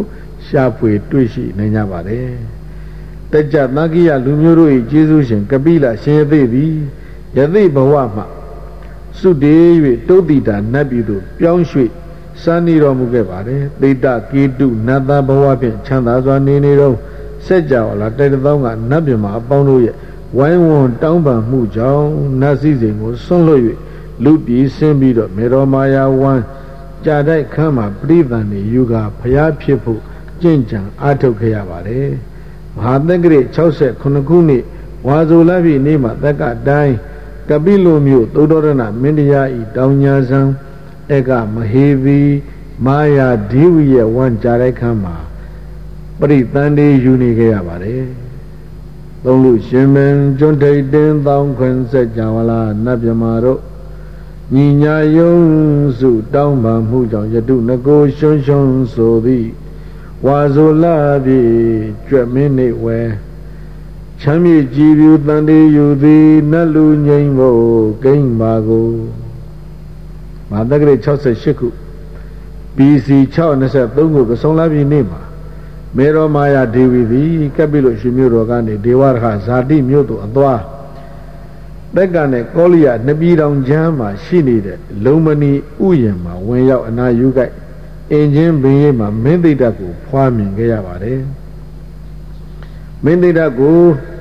ရှာဖွေတွေ့ရှိနိုင်ကြပါတယ်တကြသကိယလူမျိုးတို့၏ကျေးဇူးရှင်ကပိလရှင်ယသိသည်ယသိဘဝမှစုတည်၍တုတ်တိတာနတ်ပြည်သို့ပြောင်းရွှေ့စံနေတော်မူခဲ့ပါတယ်သိတကေတုနတ်သားဘဝဖြင့်ချမ်းသာစွာနေတော့စက်ကြောလာတိုက်တောင်းကနတ်ပြည်မှာအပေါင်းတို့ရဲ့ဝိုင်းဝန်းတောင်းပန်မှုကြောင့်နတ်စည်းစိမ်ကိုဆွန့်လွတ်၍လူပြည်ဆင်းပြီးတော့မေတော်မာယာဝမ်းကြာတိုက်ခမ်းမှာပြိသန်နေယူကာဖျားဖြစ်ဖို့ကြင်ကြံအားထုတ်ခဲ့ရပါတယ်မဟာသက္ကရေ69ခုနှစ်ဝါဇိုလပြည်နေ့မှာသက္ကတိုင်းကပိလိုမြို့သုဒ္ဓရဏမင်းတရားဤတောင်ညာဆံဧကမဟေသီမာယာဒီဝိရဲ့ဝမ်းကြာတိုက်ခမ်းမှာပရိသန္တိယူနေခဲ့ရပါတယ်သုံးလူရှင်မင်းကျွန်းထိတ်တင်းတောင်းခွင်ဆက်ကြဝလာနတ်မြမာတို့ညီညာယုံစုတောင်းပန်မှုကြောင့်ယတုငကိုရှွန်းရှွန်းဆိုသည်ဝါဇိုလာပြီကြွက်မင်းနေဝဲချမ်းမြေကြည်ပြူတန်တေယူသည်နတ်လူငိမ့်ဖို့ကိမ့်ပါကိုမဟာတက္ကရာ68ခု BC 623ခုကဆုံးလာပြီနေ့မှာမေရောမာယာဒေဝီသည်ကပ်ပြီးလို့ရှင်မြို့တော်ကနေဒေဝရခဇာတိမြို့သို့အသွားတက်ကနဲ့ကောလိယနှစ်ပြည်တော်ချမ်းမှာရှိနေတဲ့လုံမဏီဥယျာဉ်မှာဝင်ရောက်အနာယူခဲ့အင်ချင်းဘင်းရိပ်မှာမင်းသိတ္တကိုဖွားမြင်ခဲ့ရပါတယ်မင်းသိတ္တကို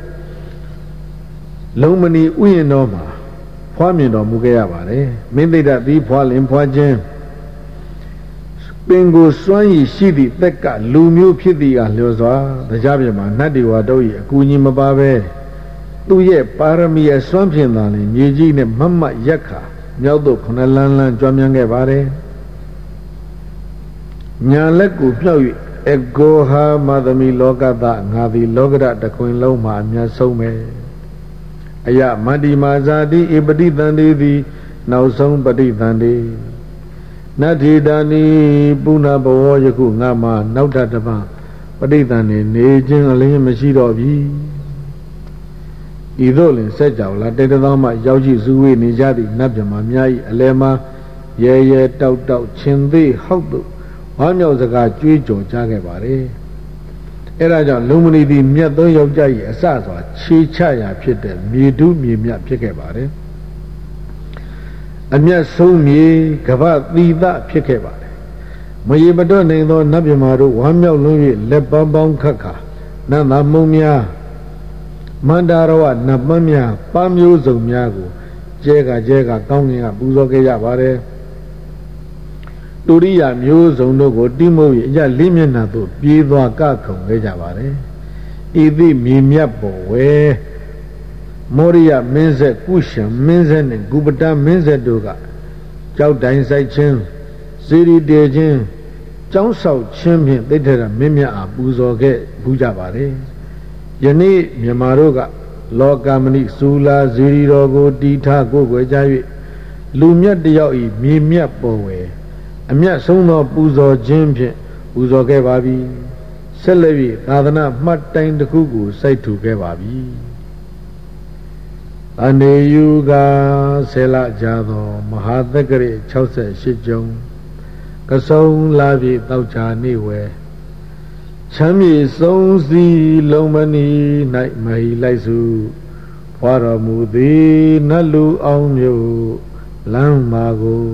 လုံမဏီဥယျာဉ်တော်မှာဖွားမြင်တော်မူခဲ့ရပါတယ်မင်းသိတ္တသည်ဖွားလင်ဖွားခြင်းပင်ကိုစွမ်းရည်ရှိသည့်တက်ကလူမျိုးဖြစ်သည်ကလျော်စွာတရားပြမှာနတ်တေဝတို့၏အကူအညီမပါပဲသူရဲ့ပါရမီအစွမ်းဖြင့်သာလျှင်မြေကြီးနဲ့မမတ်ရက်ခါမြောက်သို့9လမ်းကြွမြန်းခဲ့ပါတယ်ညာလက်ကိုဖြောက်၍အဂောဟာမသမီလောကသငါသည်လောကရတခွင်လုံးမှာအမြတ်ဆုံးပဲအယမတ္တိမာဇာတိဧပတိတန်တေသည်နောက်ဆုံးပฏิတန်တေနတ္ထိတာနိပုဏ္ဏဘဝယခုငါမှာနောက်ထပ်တစ်ပါးပฏิတန်နေခြင်းအလင်းမရှိတော့ပြီဤသို့လင်ဆက်ကြောင်လာတေတသောမှရောက်ကြည့်စုဝေးနေကြသည့်နတ်မြမာများ၏အလယ်မှာရဲရဲတောက်တောက်ချင်းသေးဟောက်သို့ဝါမြောက်စကားကြွေးကြော်ကြခဲ့ပါတယ်အဲဒါကြောင့်လုံမဏီသည်မြတ်သောယောက်ျား၏အစစွာခြေချရာဖြစ်တဲ့မြေတူးမြေမြတ်ဖြစ်ခဲ့ပါတယ်အမျက်ဆုံးမြေကဗ္ဗသီသဖြစ်ခဲ့ပါတယ်မရေမတွနိုင်သောနတ်မြမာတို့ဝမ်းမြောက်လုံး၍လက်ပန်းပေါင်းခတ်ခါနန္တာမုံများမန္တာရဝနတ်ပန်းများပန်းမျိုးစုံများကိုကျဲကကောင်းကင်ကပူဇော်ခဲ့ကြပါတယ်တူရိယမျိုးစုံတို့ကိုတိမုတ်၍အရလေးမျက်နှာသို့ပြေးသွားကခုံခဲ့ကြပါတယ်ဤသည့်မြေမြတ်ပေါ်ဝဲမောရိယမင်းဆက်ကုရှံမင်းဆက်နဲ့ဂုပတမင်းဆက်တို့ကကြောက်တိုင်ဆိုင်ခြင်းစေရီတေခြင်းကျောင်းဆောက်ခြင်းဖြင့်သိတဲ့မင်းမြတ်အားပူဇော်ခဲ့ဘူးကြပါတယ်ယနေ့မြန်မာတို့ကလောကမဏိစူလာဇီရီတော်ကိုတီထားကိုယ်ွယ်ကြ၍လူမြတ်တယောက်ဤမြေမြတ်ပေါ်ဝဲအမြတ်ဆုံးသောပူဇော်ခြင်းဖြင့်ပူဇော်ခဲ့ပါပြီဆက်လက်၍သာသနာမှတ်တိုင်တစ်ခုကိုစိုက်ထူခဲ့ပါပြီအနေယူကဆယ်လကြာသောမဟာသက္ကရေ68ကျုံကဆုံလာပြီတောက်ချာနေဝဲချမ်းမြေဆုံးစီလုံးမနီ၌မဟိလိုက်စုဖွာတော်မူသည်နတ်လူအောင်မျိုးလမ်းမာကို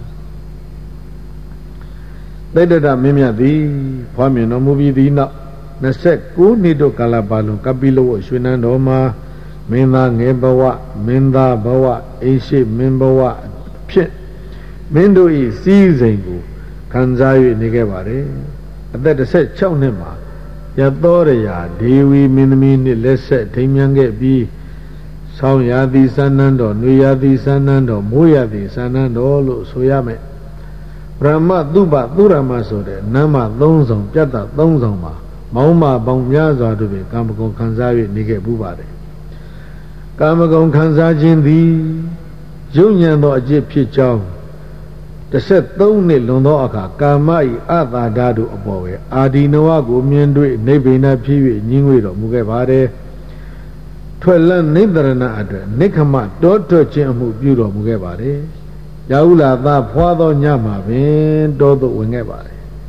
တိတ္တမင်းမြတ်သည်ဖွာမြင်တော်မူပြီးသည်နောက်29နှစ်တို့ကာလပတ်လုံးကပိလဝရွှေနန်းတော်မှာမင်းသားငယ်ဘဝမင်းသားဘဝအိရှိမင်းဘဝဖြစ်မင်းတို့၏စည်းစိမ်ကိုခံစား၍နေခဲ့ပါတယ်အသက်16နှစ်မှာယသောရယာဒေဝီမင်းသမီးနှင့်လက်ဆက်ထိမ်းမြန်းခဲ့ပြီးဆောင်းရာသီစန်းနန်းတော်၊နွေရာသီစန်းနန်းတော်၊မိုးရာသီစန်းနန်းတော်လို့ဆိုရမယ်ဗြဟ္မသုဘသုရမဆိုတဲ့နမ်းမ3ဆောင်ပြတ်တာ3ဆောင်မှာမောင်းမပေါင်းများစွာတို့ဖြင့်ကာမဂုဏ်ခံစား၍နေခဲ့ပူပါတယ်ကာမဂုဏ်ခံစားခြင်းသည်ယုံညံသောအကျင့်ဖြစ်ကြောင်း13နှစ်လွန်သောအခါကာမ၏အသာဓာတို့အပေါ်ပဲအာဒီနဝကိုမြင်တွေ့နိဗ္ဗာန်ဖြစ်၍ညင်းငွေတော်မူခဲ့ပါတယ်ထွက်လန်းနိဗ္ဗာန်အတွက်နိခမတောထွက်ခြင်းအမှုပြုတော်မူခဲ့ပါတယ်ရာဟုလာသာဖွာသောညမှာပင်တောသို့ဝင်ခဲ့ပါတယ်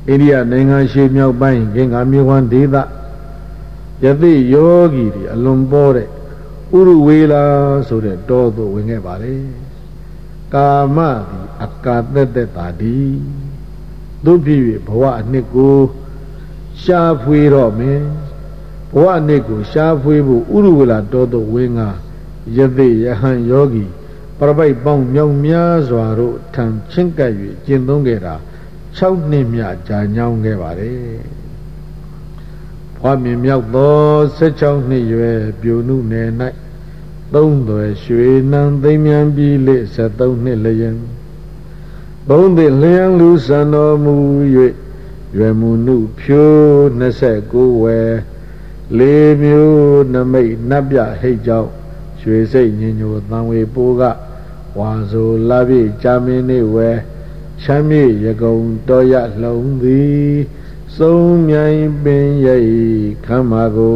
အိန္ဒိယနိုင်ငံရှိမြောက်ပိုင်းဂင်္ဂါမြေဝန်းဒေသယသိယောဂီတွေအလွန်ပေါ်တဲ့ဥရဝေလာဆိုတဲ့တောသို့ဝင်ခဲ့ပါလေကာမသည်အကာသက်သက်သာဒီတို့ဖြစ်၍ဘဝအနှစ်ကိုရှားဖွေတော့မယ်ဘဝအနှစ်ကိုရှားဖွေဖို့ဥရဝေလာတောသို့ဝင်ကယသိယဟန်ယောဂီပရပိုက်ပေါင်းမြောက်များစွာတို့ထံချင်းကပ်၍ကျင့်သုံးခဲ့တာ6 နှစ်မြကြာညောင်းခဲ့ပါတယ်ဘဝမြင်မြောက်သော16 နှစ်ရွယ်ပြိုနုနယ်၌3 သွယ်ရွှေနံသိမ်းမြန်ပြီးလေ73 နှစ်လျင်ဘုံသည်လျံလူစံတော်မူ၍ရွယ်မှုနုဖြိုး29ဝယ်4 မျိုးနမိတ်နတ်ပြဟိတ်ကြောင့်ရွှေစိတ်ညင်ညိုသံဝေပိုးကဝါဆိုလာပြည့်ကြာမင်းနေဝယ်ချမ်းမြေရကုံတော်ရလုံးသည်စုံမြိုင်ပင်ရိပ်ခမ်းမာကို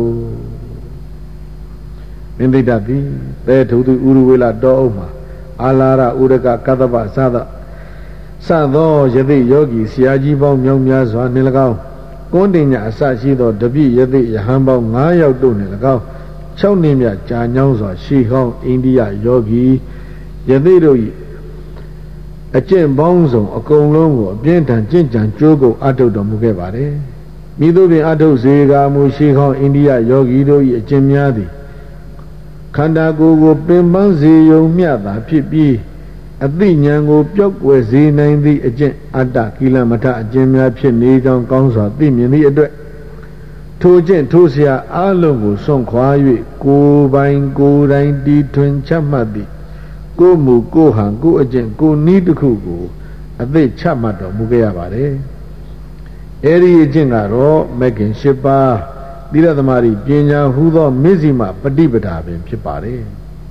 မင်းသိတ္တသည်တဲထုသူဥရဝေလာတောအုပ်မှာအာလာရဥရကကတ္တပစသောယသိယောဂီဆရာကြီးပေါင်းမြောက်များစွာနှင့်၎င်းကွန်းတင်ညာအစရှိသောတပိယသိယဟန်ပေါင်း9 ယောက်တို့နှင့်၎င်း6 နှစ်မြကြာညောင်းစွာရှေဟောင်းအိန္ဒိယယောဂီယသိတို့၏အကျင့်ပေါင်းစုံအကုန်လုံးကိုအပြင်းထန်ကျင့်ကြံကြိုးကုပ်အထုတ်တော်မူခဲ့ပါတယ်မိတို့ပင်အထုတ်စေကာမူရှေဟောင်းအိန္ဒိယယောဂီတို့၏အကျင့်များသည်ခန္ဓာကိုယ်ကိုပင်ပန်းစေယုံမျှသာဖြစ်ပြီးအသိဉာဏ်ကိုပျောက်ကွယ်စေနိုင်သည့်အကျင့်အတ္တကိလမထအကျင့်များဖြစ်နေကြောင်းကောင်းစွာသိမြင်သည့်အတွက်ထိုကျင့်ထိုဆရာအလုံးကိုစွန့်ခွာ၍ကိုယ်ပိုင်ကိုယ်တိုင်တီထွင်ချမှတ်သည့်ကိုယ်မူကိုယ်ဟန်ကိုယ်အကျင့်ကိုယ်နည်းတစ်ခုကိုအသိချမှတ်တော်မူခဲ့ရပါတယ်အဲဒီအကျင့်ကတော့မဂ္ဂင်၈ ပါးသီလသမารိပညာဟူသောမဇ္ဈိမပฏิပဒါပင်ဖြစ်ပါတယ်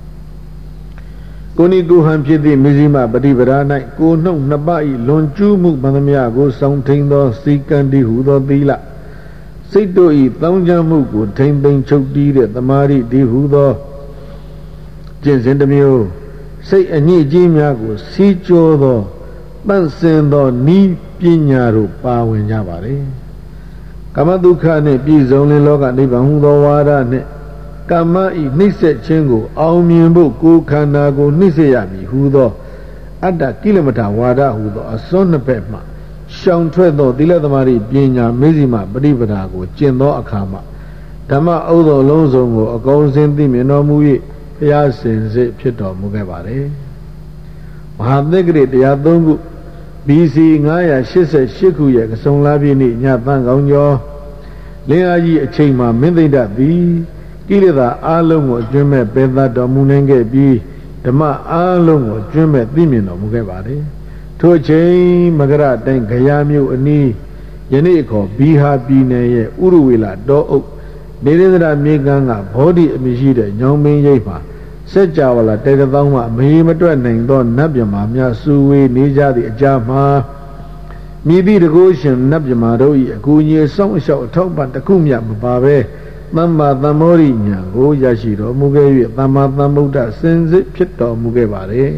ကိုယ်နီကိုယ်ဟန်ဖြစ်သည့်မဇ္ဈိမပฏิပဒါ၌ကိုယ်နှုတ်2 ပါး၏လွန်ကျူးမှုမှန်သမျှကိုစောင့်ထိန်သောစီကံတိဟူသောသီလစိတ်တို့၏တောင်းကြမှုကိုထိမ့်သိမ်းချုပ်တီးတဲ့သမာဓိဒီဟုသောကျင့်စဉ်တစ်မျိုးစိတ်အညစ်အကြေးများကိုစီးကြောသောတန့်စင်သောဤပညာတို့ပါဝင်ကြပါလေကာမဒုက္ခနှင့်ပြည်စုံလင်လောကနိဗ္ဗာန်ဟူသောဝါဒနှင့်ကာမဤနှိမ့်ဆက်ခြင်းကိုအောင်မြင်ဖို့ကိုယ်ခန္ဓာကိုနှိမ့်ဆက်ရမည်ဟူသောအတ္တကိလမထဝါဒဟူသောအစွန်းနှစ်ဘက်မှရှောင်ထွက်သောသီလသမารိပညာမဇ္ဈိမပฏิပဒါကိုကျင့်သောအခါမှာဓမ္မဥဒ္ဒောလုံးစုံကိုအကုန်စင်သိမြင်တော်မူ၍ဘုရားစင်စစ်ဖြစ်တော်မူခဲ့ပါတယ်မဟာသက္ကရိတရား3 ခု BC 988 ခုရဲ့ကစုံလာပြည့်နေ့ညသံကောင်းကျော်လင်းအားကြီးအချိန်မှာမင်းသိတ္တသည်ကိလေသာအလုံးကိုအကျွမ်းမဲ့ပယ်သတ်တော်မူနိုင်ခဲ့ပြီးဓမ္မအလုံးကိုအကျွမ်းမဲ့သိမြင်တော်မူခဲ့ပါတယ်ထို့ချိန်မကရတိုင်းဂယာမြို့အနီးယနေ့ခေါ်ဘီဟာပြည်နယ်ရဲ့ဥရဝေလာတောအုပ်နေရင်းသရမြေကမ်းကဘောဓိအမည်ရှိတဲ့ညောင်မင်းရိပ်မှာစัจ java လာတေတသောင်းမှမရေမတွက်နိုင်သောနတ်မြမာများစုဝေးနေကြသည့်အကြားမှာမြည်သည့်တကုရှင်နတ်မြမာတို့၏အကူအညီစောင့်ရှောက်အထောက်ပံ့တစ်ခုမျှမပါဘဲသမ္မာသမ္မောရိညာကိုရရှိတော်မူခဲ့၍သမ္မာသမ္ဗုဒ္ဓစင်စစ်ဖြစ်တော်မူခဲ့ပါလေ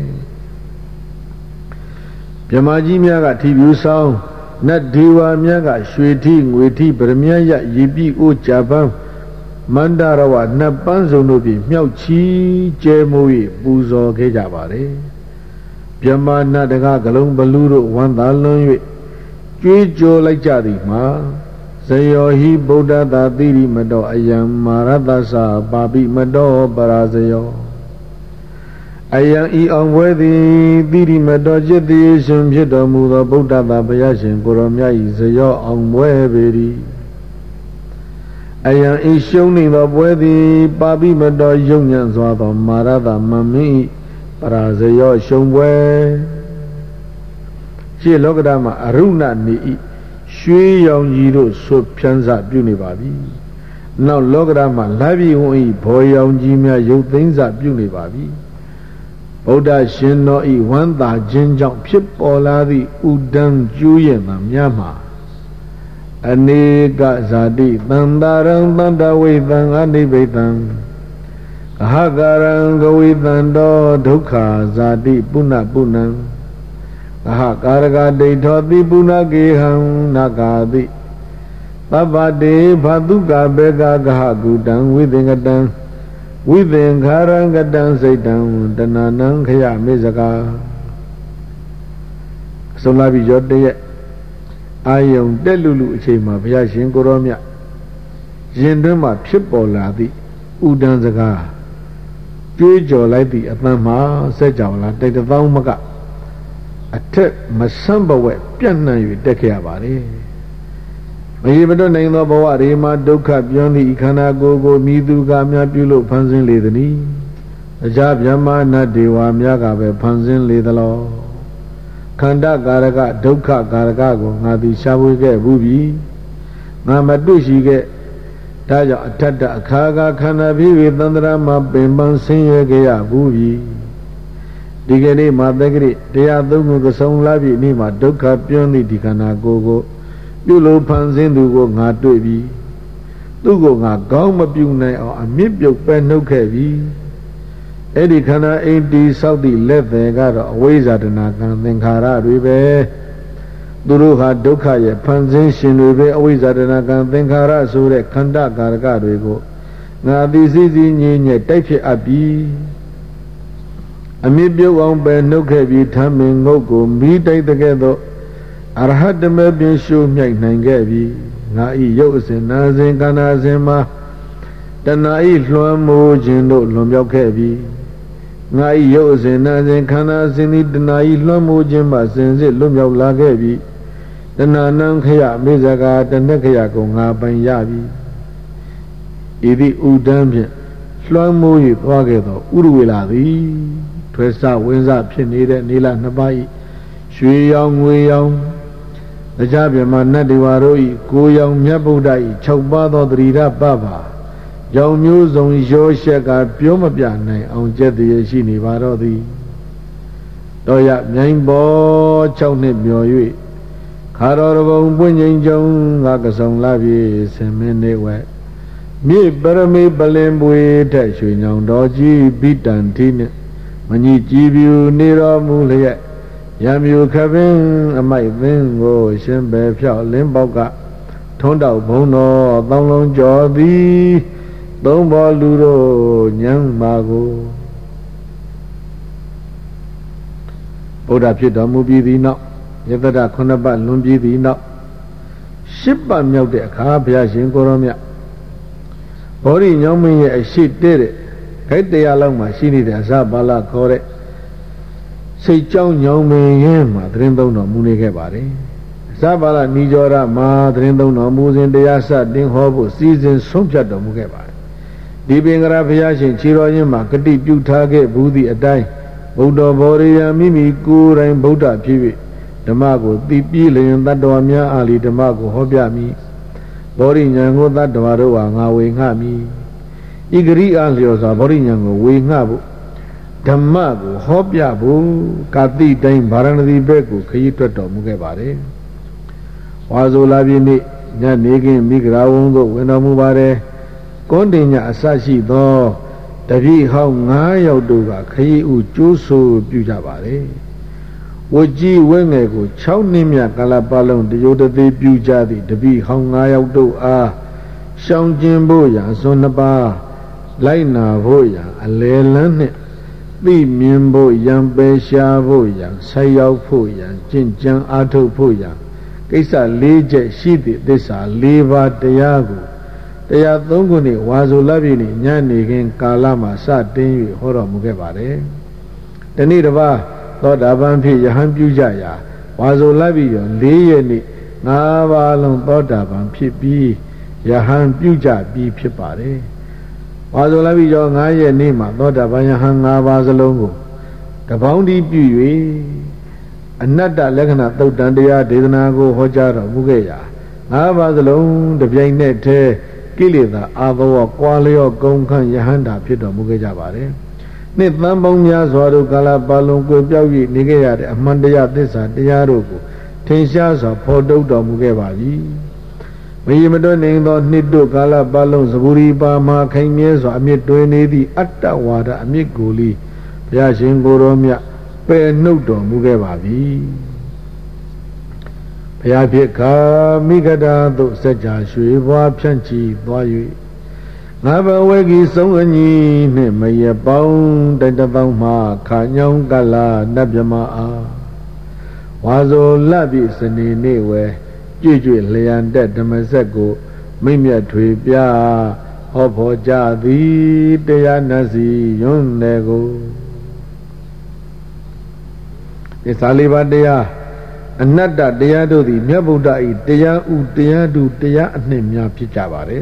မြမကြီးများကထီပြူဆောင်နတ်ဒေဝများကရွှေထီငွေထီဗရမယရရေပြီအိုဂျပန်မန္တရဝနတ်ပန်းစုံတို့ဖြင့်မြောက်ချီကျဲမိုး၍ပူဇော်ခဲ့ကြပါလေမြမနတ်တကဂလုံးဘလူးတို့ဝမ်းသာလွန်၍ကြွေးကြော်လိုက်ကြသည်မှာဇယောဟိဗုဒ္ဓသာတိရိမတောအယံမာရတ္တသပါပိမတောပရာဇယောအယံဤအောင်ပွဲသည်တိရိမတောจิตတိရှင်ဖြစ်တော်မူသောဗုဒ္ဓသာဘုရားရှင်ကိုရောမြတ်၏ဇယောအောင်ပွဲပေ၏အယံဤရှုံးနေသောပွဲသည်ပါပိမတောယုံညံ့စွာသောမာရတမမင်း၏ပရာဇယောရှုံးပွဲရှေ့လောကဓာတ်မှာအရုဏနေ၏ရွှေရောင်ကြီးတို့ဆွဖြန်းစပြုနေပါပြီနောက်လောကဓာတ်မှာလာပြီဝန်း၏ဘောရောင်ကြီးများရုပ်သိမ်းစပြုနေပါပြီဗုဒ္ဓရှင်တော်ဤဝမ်းသာခြင်းကြောင့်ဖြစ်ပေါ်လာသည့်ဥဒံကျူးရင်သာများမှာအနေကဇာတိတန္တာရံတန္တဝိသံအနိဗ္ဗိတံအဟကာရံဂဝိသံတောဒုက္ခဇာတိပုဏ္ဏပုဏ္ဏံ ha karaka deitho ti punake hang nakati Tabade bhaduka beka gaha gudang withingatang withingarangatang saitang dananang khaya mezaka Solabi jote ayong telulu chema bhaya shin ko ro mya yin twin ma phit paw la thi udan saka jwe jaw lai thi athan ma set jaw la tai taung maka athet masan bawe piat nan yue tet khaya ba le Mayi mato naing tho bawa re ma dukha pyon thi khana ko ko mi tu ka mya pyu lo phan sin le thani aja Brahma nat dewa mya ka be phan sin le thalo Khanda karaka dukha karaka ko nga thi sha pwe ke bu bi nga ma twi shi ke da jaw athatta akha ka khana bhi ve tandara ma pin pan sin ye ke ya bu bi di ke ni ma tekri taya thung ko kasong la bi ni ma dukha pyon thi di khana koပြုလို့ဖန်ဆင်းသူကိုငါတွေ့ပြီသူ့ကိုငါကောင်းမပြုနိုင်အောင်အမြင့်ပြုတ်ပဲနှုတ်ခဲ့ပြီအဲ့ဒီခန္ဓာအိမ်တီဆောက်သည့်လက်သည်ကတော့အဝိဇ္ဇာတဏကံသင်္ခါရတွေပဲသူတို့ဟာဒုက္ခရဲ့ဖန်ဆင်းရှင်တွေပဲအဝိဇ္ဇာတဏကံသင်္ခါရဆိုတဲ့ခန္ဓာကာရကတွေကိုငါသိစိစိငြိမ့်ညက်တိုက်ဖြစ်အပ်ပြီအမြင့်ပြုတ်အောင်ပဲနှုတ်ခဲ့ပြီထမ်းမင်ငုတ်ကိုမိတိုက်တဲ့ကဲ့သို့အရဟတမေပြင်းရှုမြိုက်နိုင်ခဲ့ပြီငါဤရုပ်အစဉ်နာစဉ်ခန္ဓာစဉ်မှာတဏှာဤလွှမ်းမိုးခြင်းတို့လွန်မြောက်ခဲ့ပြီငါဤရုပ်အစဉ်နာစဉ်ခန္ဓာစဉ်သည်တဏှာဤလွှမ်းမိုးခြင်းမှစဉ်စစ်လွန်မြောက်လာခဲ့ပြီတဏှာနံခယမေဇကာတဏှခယကိုငါပိုင်ရပြီဤသည့်ဥဒန်းဖြင့်လွှမ်းမိုး၍သွားခဲ့သောဥရဝေလာသည်ထွဲစဝင်းစဖြစ်နေတဲ့နေလနှစ်ပါးဤရွှေရောင်ငွေရောင်တရားပြမနတ်ဒေဝတို့ဤကိုရောင်မြတ်ဗုဒ္ဓဤ6ပါးသောသတိရပပါရောင်မျိုးစုံရောရှက်ကပြောမပြနိုင်အောင်ကျက်တည်းရှိနေပါတော့သည်တော်ရမြိုင်ပေါ်6နှစ်မျော်၍ခါတော်ဘုံပွင့်ငိမ့်ကြုံငါကဆုံလာပြီဆင်မင်းနေဝဲမြေပရမေပလင်ပွေထက်ရွှေညောင်တော်ကြီးဘိတန်ထီနှင့်မညီကြည်ပြူနေတော်မူလျက်ရံမြူခပင်းအမိုက်သင်းကိုရှင်ပဲဖြောက်လင်းပေါက်ကထုံးတောက်ဘုံတော်တောင်းလုံးကြော်သည်သုံးဘောလူတို့ညံပါကိုဗုဒ္ဓဖြစ်တော်မူပြီးသည်နောက်ယတတ9ပတ်လွန်ပြီးသည်နောက်10ပတ်မြောက်တဲ့အခါဘုရားရှင်ကိုရောမြတ်ဘောဓိညောင်းမင်းရဲ့အရှိတဲ့ခိုက်တရားလောက်မှရှိနေတဲ့အစပါဠခေါ်တဲ့စိတ်ကြောင်းညောင်းမင်းရင်မှာသတင်းသုံးတော်မူနေခဲ့ပါတယ်။ဇာပါဠနိကြောရမှာသတင်းသုံးတော်မူစဉ်တရားစတင်ဟောဖို့စီစဉ်ဆုံးဖြတ်တော်မူခဲ့ပါတယ်။ဒီပင်ကရာဘုရားရှင်ခြေတော်ရင်းမှာဂတိပြုထားခဲ့ဘူးသည့်အတိုင်းဗုဒ္ဓဘောရိယမိမိကိုယ်တိုင်ဗုဒ္ဓဖြစ်၍ဓမ္မကိုသိပြီးလျင်တတ္တဝါများအားလီဓမ္မကိုဟောပြမည်။ဘောရိညာကိုတတ္တဝါတို့ဟာငါဝေငှမည်။ဤဂရိအားလျော်စွာဘောရိညာကိုဝေငှဖို့ဓမ္မကိုဟောပြဖို့ကာတိတိုင်းဗာရဏသီဘက်ကိုခရီးတွက်တော်မူခဲ့ပါတယ်။ဝါဆိုလာပြည့်နေ့ညနေခင်းမိဂရာဝုံသို့ဝင်တော်မူပါတယ်။ကွန်တင်ညအစရှိသောတပည့်ဟောင်း9ယောက်တို့ကခရီးဥကျိုးဆိုပြုကြပါတယ်။ဝကြီးဝဲငယ်ကို6နှစ်မြကာလပတ်လုံးတရိုးတသေးပြုကြသည့်တပည့်ဟောင်း9ယောက်တို့အားရှောင်ကျင်ဖို့ရာစွန်း2ပါးလိုက်နာဖို့ရာအလေလန်းနှင့်သိမြင်ဖို့ရံပယ်ရှားဖို့ရံဆက်ရောက်ဖို့ရံကျင့်ကြံအားထုတ်ဖို့ရံကိစ္စ၄ချက်ရှိသည့်သစ္စာ၄ပါးတရားကိုတရား3ခုနဲ့ဝါဆိုလပြည့်နေ့ညနေခင်းကာလမှာစတင်၍ဟောတော်မူခဲ့ပါတယ်။တနေ့တစ်ပါးသောတာပန်ဖြစ်ယဟန်ပြုကြရာဝါဆိုလပြည့်ရော4ရက်နေ့5ပါးလုံးသောတာပန်ဖြစ်ပြီးယဟန်ပြုကြပြီးဖြစ်ပါတယ်။ဝါဆိုလပြီကျော်9ရက်နေ့မှာသောတာပန်ယဟန်5ပါးစလုံးကိုတပေါင်းတည်းပြု၍အနတ္တလက္ခဏာသုတ်တန်တရားဒေသနာကိုဟောကြားတော်မူခဲ့ရာ5ပါးစလုံးတပြိုင်နက်တည်းကိလေသာအာသောကွာလျော့ကုန်းခန့်ယဟန္တာဖြစ်တော်မူခဲ့ကြပါတယ်။နှစ်သန်းပေါင်းများစွာတို့ကာလပတ်လုံးကိုပြောက်၍နေခဲ့ရတဲ့အမှန်တရားသစ္စာတရားတို့ကိုထင်ရှားစွာဖော်ထုတ်တော်မူခဲ့ပါပြီ။မယမတွနေသောနှစ်တို့ကာလပတ်လုံးသဘူရီပါမှာခိုင်မြဲစွာအမြင့်တွင်နေသည့်အတ္တဝါဒအမြင့်ကိုလီဘုရားရှင်ကိုယ်တော်မြတ်ပယ်နှုတ်တော်မူခဲ့ပါပြီ။ဘုရားဖြစ်ခါမိဂဒသို့စัจ जा ရွှေဘွားဖြန့်ချီသွား၍ငါဘဝေကြီးဆုံးအညီနှင့်မရပေါင်းတိုက်တပေါင်းမှခါညောင်းကလာနတ်မြမအားဝါဇောလပြည့်စနေနေ့ဝဲကြွကြွလျံတက်ဓမ္မစက်ကိုမိမြတ်ထွေပြဟောဖို့ကြသည်တရားနတ်စီယွန်းတယ်ကိုဒီသာလေးပါးတရားအနတ္တတရားတို့သည်မြတ်ဗုဒ္ဓ၏တရားဥတရားတုတရားအနှစ်များဖြစ်ကြပါတယ်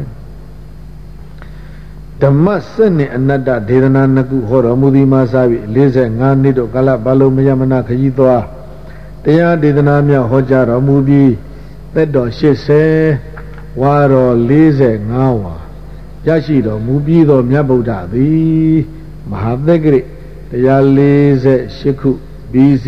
ဓမ္မစက်နှင့်အနတ္တဒေသနာနှစ်ခုဟောတော်မူသည်မှာစပြီး45နှစ်တို့ကာလပတ်လုံးမယမနာခရီးသွားတရားဒေသနာများဟောကြားတော်မူပြီးသက်တော်80ဝါတော်45ဝါရရှိတော်မူပြီးသောမြတ်ဗုဒ္ဓသည်မဟာသက္ကရာ148ခု BC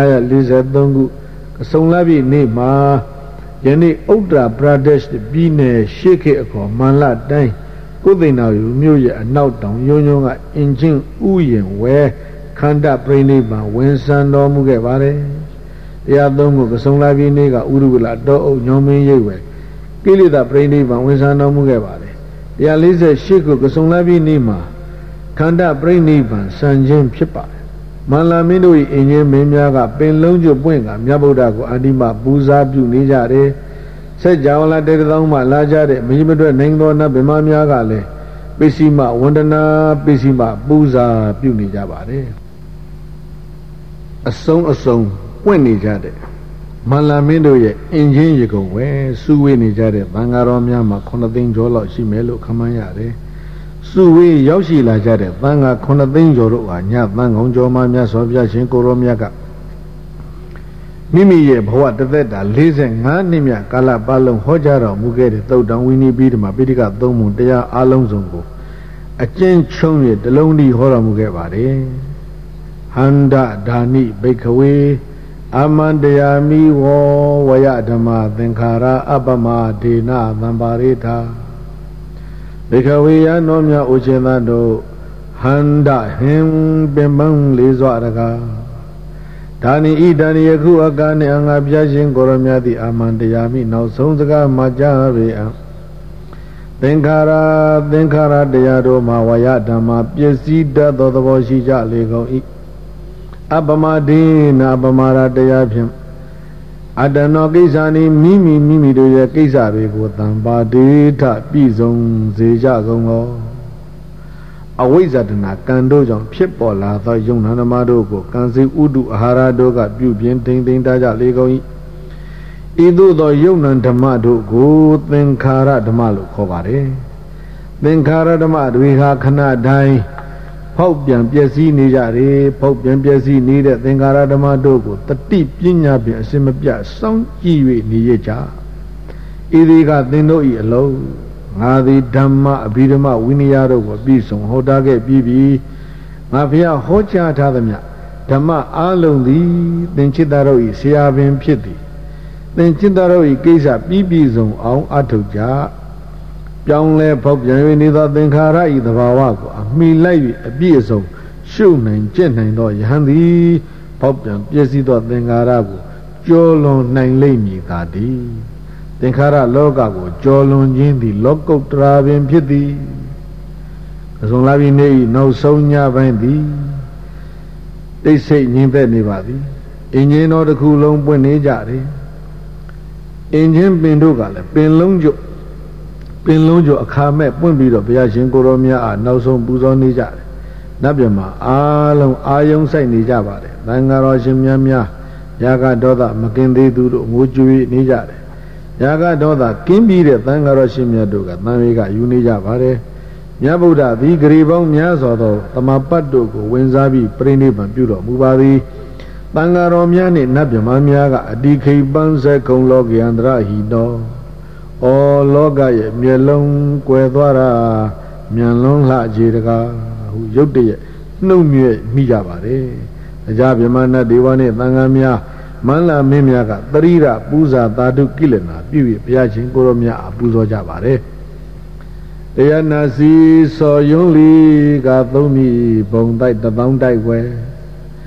943ခုအစုံလပြည့်နေ့မှာယနေ့ဥတ္တရာပရဒက်ရှ်ပြည်နယ်ရှေ့ခေတ်အခေါ်မန္လတိုင်းကုသိဏယူမြို့ရဲ့အနောက်တောင်ယုံယုံကအင်ချင်းဥယျင်ဝဲခန္ဓာပြိဋိဘံဝင်ဆံတော်မူခဲ့ပါတယ်တရားသုံးခုကစုံလပြည့်နေ့ကဥရုဝလတောအုပ်ညောင်းမင်းရိပ်ဝဲကိလေသာပြိဋိဘံဝင်ဆံတော်မူခဲ့ပါတယ်148ခုကစုံလပြည့်နေ့မှာခန္ဓာပြိဋိဘံဆံခြင်းဖြစ်ပါတယ်မန္လာမင်းတို့၏အင်ဂျင်မင်းများကပင်လုံးကျွပွင့်ကမြတ်ဗုဒ္ဓကိုအန္တိမပူဇာပြုနေကြတယ်စัจ java လာတေတသောမှလာကြတဲ့မိမတွဲနိုင်သောနတ်ဗမာများကလည်းပိစီမဝန္ဒနာပိစီမပူဇာပြုနေကြပါတယ်အစုံပွင့်နေကြတဲ့မန္လာမင်းတို့ရဲ့အင်ဂျင်ရေကုန်ဝဲစုဝေးနေကြတဲ့သံဃာတော်များမှာ9သိန်းကျော်လောက်ရှိမယ်လို့ခန့်မှန်းရတယ်စုဝေးရောက်ရှိလာကြတဲ့သံဃာ9သိန်းကျော်တို့ဟာညသံဃုံကျော်မှမြတ်စွာဘုရားရှင်ကိုရောမြတ်ကမိမိရဲ့ဘဝတသက်တာ45နှစ်မြတ်ကာလပတ်လုံးဟောကြားတော်မူခဲ့တဲ့သုတ်တံဝိနည်းပိဋကပိဋကသုံးပုံတရားအလုံးစုံကိုအကျဉ်းချုပ်၍တလုံးတည်းဟောတော်မူခဲ့ပါတယ်ဟန္ဒဒါနိဘိက္ခဝေအမန္တယာမိဝဝယဓမ္မသင်္ခါရအပ္ပမဒေနသံပါရိထာဘိက္ခဝေယနောမြဥရှင်သတို့ဟန္ဒဟင်ပင်ပန်းလေးစွာတကားဒါနိဣဒံယခုအကာနှင့်အငါပြရှင်ကိုရမြတ်သည်အမန္တယာမိနောက်ဆုံးစကားမှာကြားပေအံသင်္ခါရတရားတို့မှာဝယဓမ္မပစ္စည်းတတ်သောသဘောရှိကြလေကုန်၏အပ္ပမဒိနာပမာရတရားဖြင့်အတ္တနောကိစ္စနိမိမိတို့ရဲ့ကိစ္စတွေကိုတံပါဒေထပြည့်စုံစေကြကုန်သောအဝိဇ္ဇတနာကံတို့ကြောင့်ဖြစ်ပေါ်လာသောယုံနာဓမ္မတို့ကိုကံစိဥဒုအာဟာရတို့ကပြုပြင်ထိမ့်သိမ့်ထားကြလေကုန်၏ဤသို့သောယုံနာဓမ္မတို့ကိုသင်္ခါရဓမ္မလို့ခေါ်ပါတယ်သင်္ခါရဓမ္မတွေဟာခဏတိုင်းဖောက်ပြန်ပျက်စီးနေကြတယ်ဖောက်ပြန်ပျက်စီးနေတဲ့သင်္ခါရဓမ္မတို့ကိုတတိပညာဖြင့်အစင်မပြတ်စောင့်ကြည့်၍နေရကြဤဒီကသင်တို့၏အလုံးငါသည်ဓမ္မအဘိဓမ္မဝိနည်းတို့ကိုပြည့်စုံဟောတာခဲ့ပြီးပြီငါဘုရားဟောကြားထားသမျှဓမ္မအလုံးသည်သင်္ချစ်သားတို့၏ဆရာပင်ဖြစ်သည်သင်္ချစ်သားတို့၏ကိစ္စပြည့်စုံအောင်အထောက်ကြပြောင်းလဲဖောက်ပြန်၍နေသောသင်္ခါရ၏သဘာဝကိုအမိလိုက်၍အပြည့်အစုံရှုနိုင်ကျင့်နိုင်သောယဟန်သည်ဖောက်ပြန်ပြည့်စည်သောသင်္ခါရကိုကျော်လွန်နိုင်လိမ့်မည်သာတည်းသင်္ခါရလောကကိုကျော်လွန်ခြင်းသည်လောကုတ္တရာပင်ဖြစ်သည်အစုံလာပြီးနေ၏နောက်ဆုံးညပိုင်းသည်တိတ်ဆိတ်ငြိမ်သက်နေပါသည်အင်ဂျင်တော်တစ်ခုလုံးပွင့်နေကြတယ်အင်ဂျင်ပင်တို့ကလည်းပင်လုံးကျော်အခါမဲ့ပွင့်ပြီးတော့ဘုရားရှင်ကိုရောမြတ်အားနောက်ဆုံးပူဇော်နေကြတယ်နတ်မြတ်မှာအားလုံးအာယုံဆိုင်နေကြပါတယ်သံဃာတော်ရှင်များယာကဒေါသမကင်သေးသူတို့ငိုကြွေးနေကြတယ်ယာကဒေါသကင်းပြီးတဲ့သံဃာတော်ရှင်များတို့ကသံဃေကယူနေကြပါတယ်မြတ်ဗုဒ္ဓသည်ဂရီပေါင်းများစွာသောသမပတ်တို့ကိုဝင်စားပြီးပြိဋိဘံပြုတော်မူပါသည်သံဃာတော်များနှင့်နတ်မြတ်များကအတိခိပန်းဆက်ကုံလောကယန္တရဟိတောဩလောကရဲ့မျက်လုံးကွယ်သွားတာမြန်လွန်းလှကြေတကားဟုရုတ်တရက်နှုတ်မြဲ့မိကြပါတယ်။တရားဗြဟ္မဏဒေဝနဲ့သံဃာများမန္လာမင်းများကသရိရပူဇာသာဓုကိလနာပြု၍ဘုရားရှင်ကိုရောမြတ်အားပူဇော်ကြပါတယ်။တရားနာစီစော်ယွန်းလီကသုံးမိဘုံတိုက်တပေါင်းတိုက်ွယ်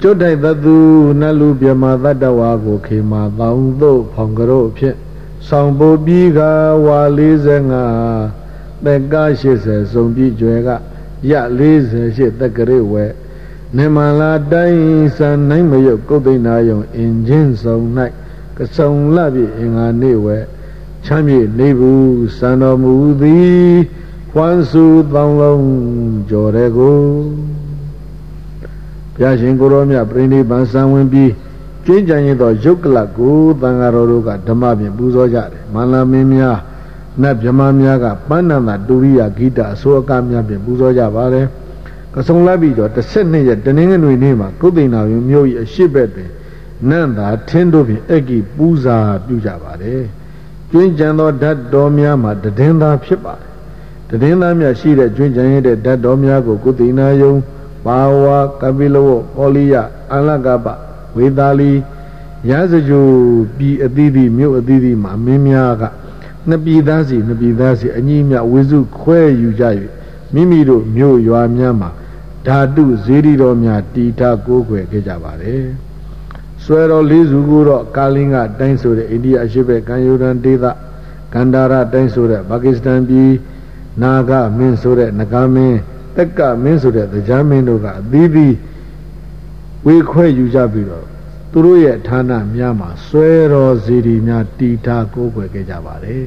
จุดใดตัตูนัลูเปียมาตัตวาโกเขมาตองโตพองกโรเพสองปูปีกาวา40แต่กา80ทรงปีจวยกะยะ48ตะกริเวเนมาลาไดสันနိုင်မယုတ်ကုတ်သိနာယုံအင်ချင်းဆောင်၌ကဆုံလပြအင်္ဂါနေဝဲချမ်းမြေနေဘူးစံတော်မူသည်ဝမ်းစုတောင်းလုံးကြော်တဲ့ကိုဘုရားရှင်ကိုရောမြတ်ပြိဋိဘံစံဝင်ပြီးကျင့်ကြံရသောယုတ်ကလကိုသံဃာတော်တို့ကဓမ္မဖြင့်ပူဇော်ကြတယ်မန္လာမင်းများနတ်ဗြဟ္မာများကပဏ္ဏန္တတူရိယဂိတအစိုးအကများဖြင့်ပူဇော်ကြပါတယ်ကဆုံလပြီတော့12ရက်တနင်္ဂနွေနေ့မှာကုသိဏယုံမြို့၏အရှိဘက်တွင်နန္တာထင်းတို့ဖြင့်အက္ခိပူဇာပြုကြပါတယ်ကျွင်းကြံသောဓာတ်တော်များမှာတည်င်းသားဖြစ်ပါတယ်တည်င်းသားများရှိတဲ့ကျွင်းကြံရတဲ့ဓာတ်တော်များကိုကုသိဏယုံဘာဝကပိလဝပောလိယအလကပဝေသာလီရစကြိုပြည်အသီးသီးမြို့အသီးသီးမှာမင်းများကနှစ်ပြည်သားစီအညီမြဝေစုခွဲယူကြ၍မိမိတို့မြို့ရွာများမှာဓာတုဇေဒီတော်များတီထားကိုးကွယ်ခဲ့ကြပါတယ်ဆွဲတော်လေးစုကိုတော့ကာလင်းကတိုင်းဆိုတဲ့အိန္ဒိယအရှေ့ဘက်ကံယူရန်ဒေသကန္တာရတိုင်းဆိုတဲ့ပါကစ္စတန်ပြည်နာဂမင်းဆိုတဲ့နဂါမင်းတက်ကမင်းဆိုတဲ့တရားမင်းတို့ကအသီးသီးဝေခွဲယူကြပြီးတော့သူတို့ရဲ့ဌာနများမှာဆွဲတော်ဇေဒီများတီထားကိုးကွယ်ခဲ့ကြပါတယ်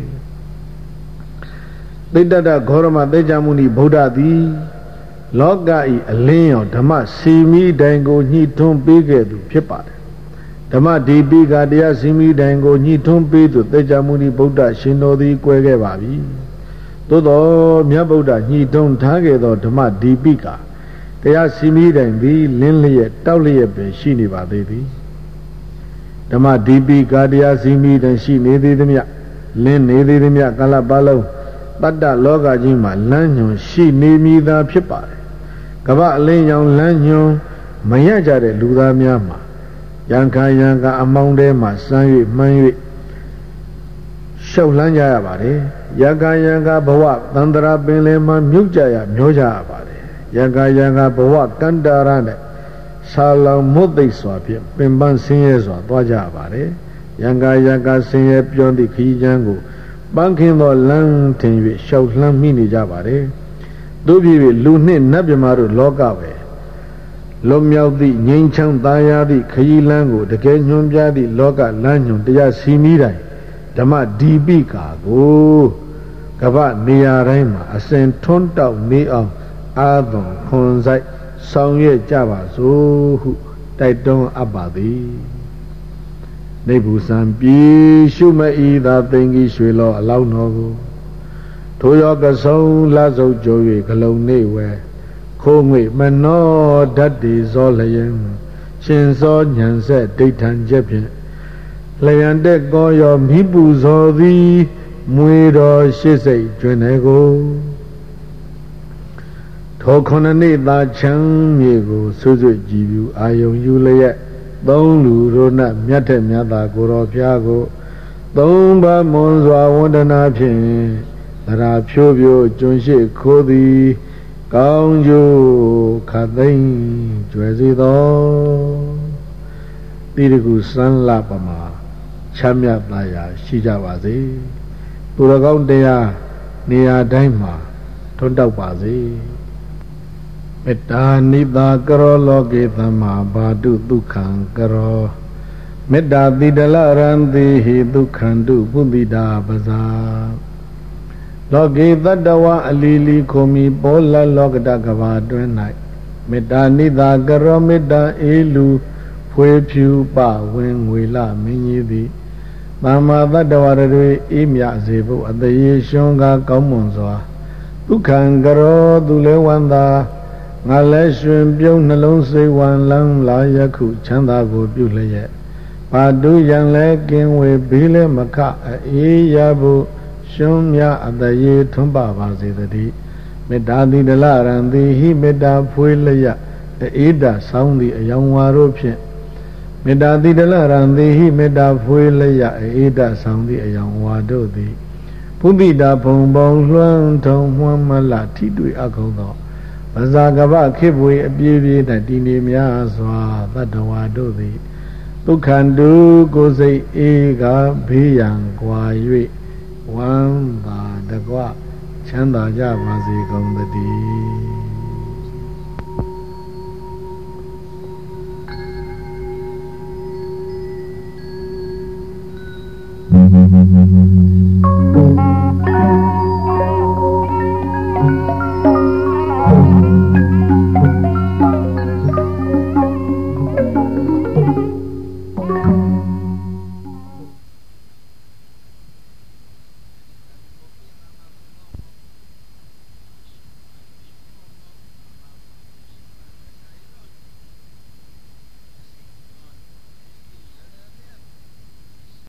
သိတ္တဂေါရမသေချာမုနိဗုဒ္ဓသည်လောကဤအလင်းရောဓမ္မစီမီတိုင်ကိုညှိထွန်းပေးခဲ့သူဖြစ်ပါတယ်ဓမ္မဒီပိကတရားစီမီတိုင်ကိုညှိထွန်းပေးသူသေချာမုနိဗုဒ္ဓရှင်တော်သည်ကွယ်ခဲ့ပါပြီသို့တော်မြတ်ဗုဒ္ဓညှိထွန်းထားခဲ့သောဓမ္မဒီပိကတရားစီမီတိုင်သည်လင်းလျက်တောက်လျက်ပင်ရှိနေပါသေးသည်ဓမ္မဒီပိကတရားစီမီတိုင်ရှိနေသေးသည်မြလင်းနေသေးသည်မြကာလပတ်လုံးတတ္တလောကကြီးမှာလမ်းညွန်ရှိနေမိသားဖြစ်ပါတယ်ကမ္ဘာအလင်းရောင်လမ်းညွန်မရကြတဲ့လူသားများမှာယံခါအမောင်းထဲမှာစမ်း၍မှန်း၍ရှောက်လန်းကြရပါတယ်ယံခါဘဝသန္တရာပင်လယ်မှာမြုပ်ကြရမျောကြရပါတယ်ယံခါဘဝကန္တာရနဲ့ဆာလောင်မုတ်သိပ်စွာဖြင့်ပင်ပန်းဆင်းရဲစွာသွားကြရပါတယ်ယံခါဆင်းရဲပြောင်းသည့်ခရီးချမ်းကိုပန်းခင်းသောလမ်းထင်၍ရှောက်လှမ်းမိနေကြပါတယ်တို့ဖြစ်၍လူနှင့်နတ်မြမာတို့လောကပဲလွန်မြောက်သည့်ငြိမ်းချမ်းသာယာသည့်ခရီးလမ်းကိုတကယ်ညွှန်ပြသည့်လောကလမ်းညွှန်တရားစီမီတိုင်းဓမ္မဒီပိကာကိုကမ္ဘာနေရာတိုင်းမှာအစဉ်ထွန်းတောက်နေအောင်အာသွန်ခွန်ဆိုင်ဆောင်ရွက်ကြပါစို့ဟုတိုက်တွန်းအပ်ပါသည်နေဘူးစံပြေရှုမဤသာသိင်ကြီးရွှေလောအလောင်းတော်ကိုထိုရောကဆုံးလစုပ်ကြို၍ဂလုံးနေဝဲခိုးငွေမနောဓာတ်ဒီဇောလျင်ရှင်စောညံဆက်ဒိဋ္ဌံချက်ဖြင့်လျံတက်ကောရောမိပူဇော်သည်မွေတော်ရှိစိတ်ကျွန်းတယ်ကိုထိုခုနှစ်နှစ်သာချမ်းမြေကိုဆွဆွကြည်ပြူအာယုံယူလျက်သုံးလူရိုးနတ်မြတ်ထက်မြတ်သာကိုတော်ဖျားကိုသုံးပါးမွန်စွာဝန္ဒနာဖြင့်သရာဖြိုးဖြိုးကျွန်းရှိခိုးသည်ကောင်းကျိုးခသိမ့်ကျွယ်စေသောတိရကုစံလပမာချမ်းမြတ်သာယာရှိကြပါစေသူတော်ကောင်းတရားနေရာတိုင်းမှာထွန်းတောက်ပါစေမေတ္တာနိတာကရောလောကေသမ္မာဘာတုဒုက္ခံကရောမေတ္တာတိတလရံတိဟိဒုက္ခံတုပုတိတာပဇာလောကေတတဝအလီလီခုမီပေါ်လလောကတကဘာတွင်၌မေတ္တာနိတာကရောမေတ္တာအေလူဖွေဖြူပဝင်ငွေလမင်းကြီးသည်သမ္မာတတဝရတွေအေးမြစေဖို့အတရေရှွန်ကားကောင်းမွန်စွာဒုက္ခံကရောသူလဲဝန္တာငါလဲရှင်ပြုံးနှလုံးစိတ်ဝံလန်းလာယခုချမ်းသာကိုပြုလျက်ပါတုယံလဲကင်းဝေဘီလဲမခအေးရဖို့ရှင်မြအတရေထွန်းပါစေတည်းမေတ္တာတိတလရံတိဟိမေတ္တာဖွေးလျက်အေးတာဆောင်းသည့်အယောင်ဝါတို့ဖြင့်မေတ္တာတိတလရံတိဟိမေတ္တာဖွေးလျက်အေးတာဆောင်းသည့်အယောင်ဝါတို့သည်ဘုဒ္ဓတာဘုံဘုံလွှမ်းထုံမှွမ်းမလထိတွေ့အခုံသောပဇာကပခေပွေအပြည့်ပြည့်၌တည်နေများစွာတတ္တဝါတို့သည်ဒုက္ခန္တုကိုယ်စိတ်အေးကဘေးရန်ကွာ၍ဝမ်းသာတကွချမ်းသာကြပါစေကုန်သတည်း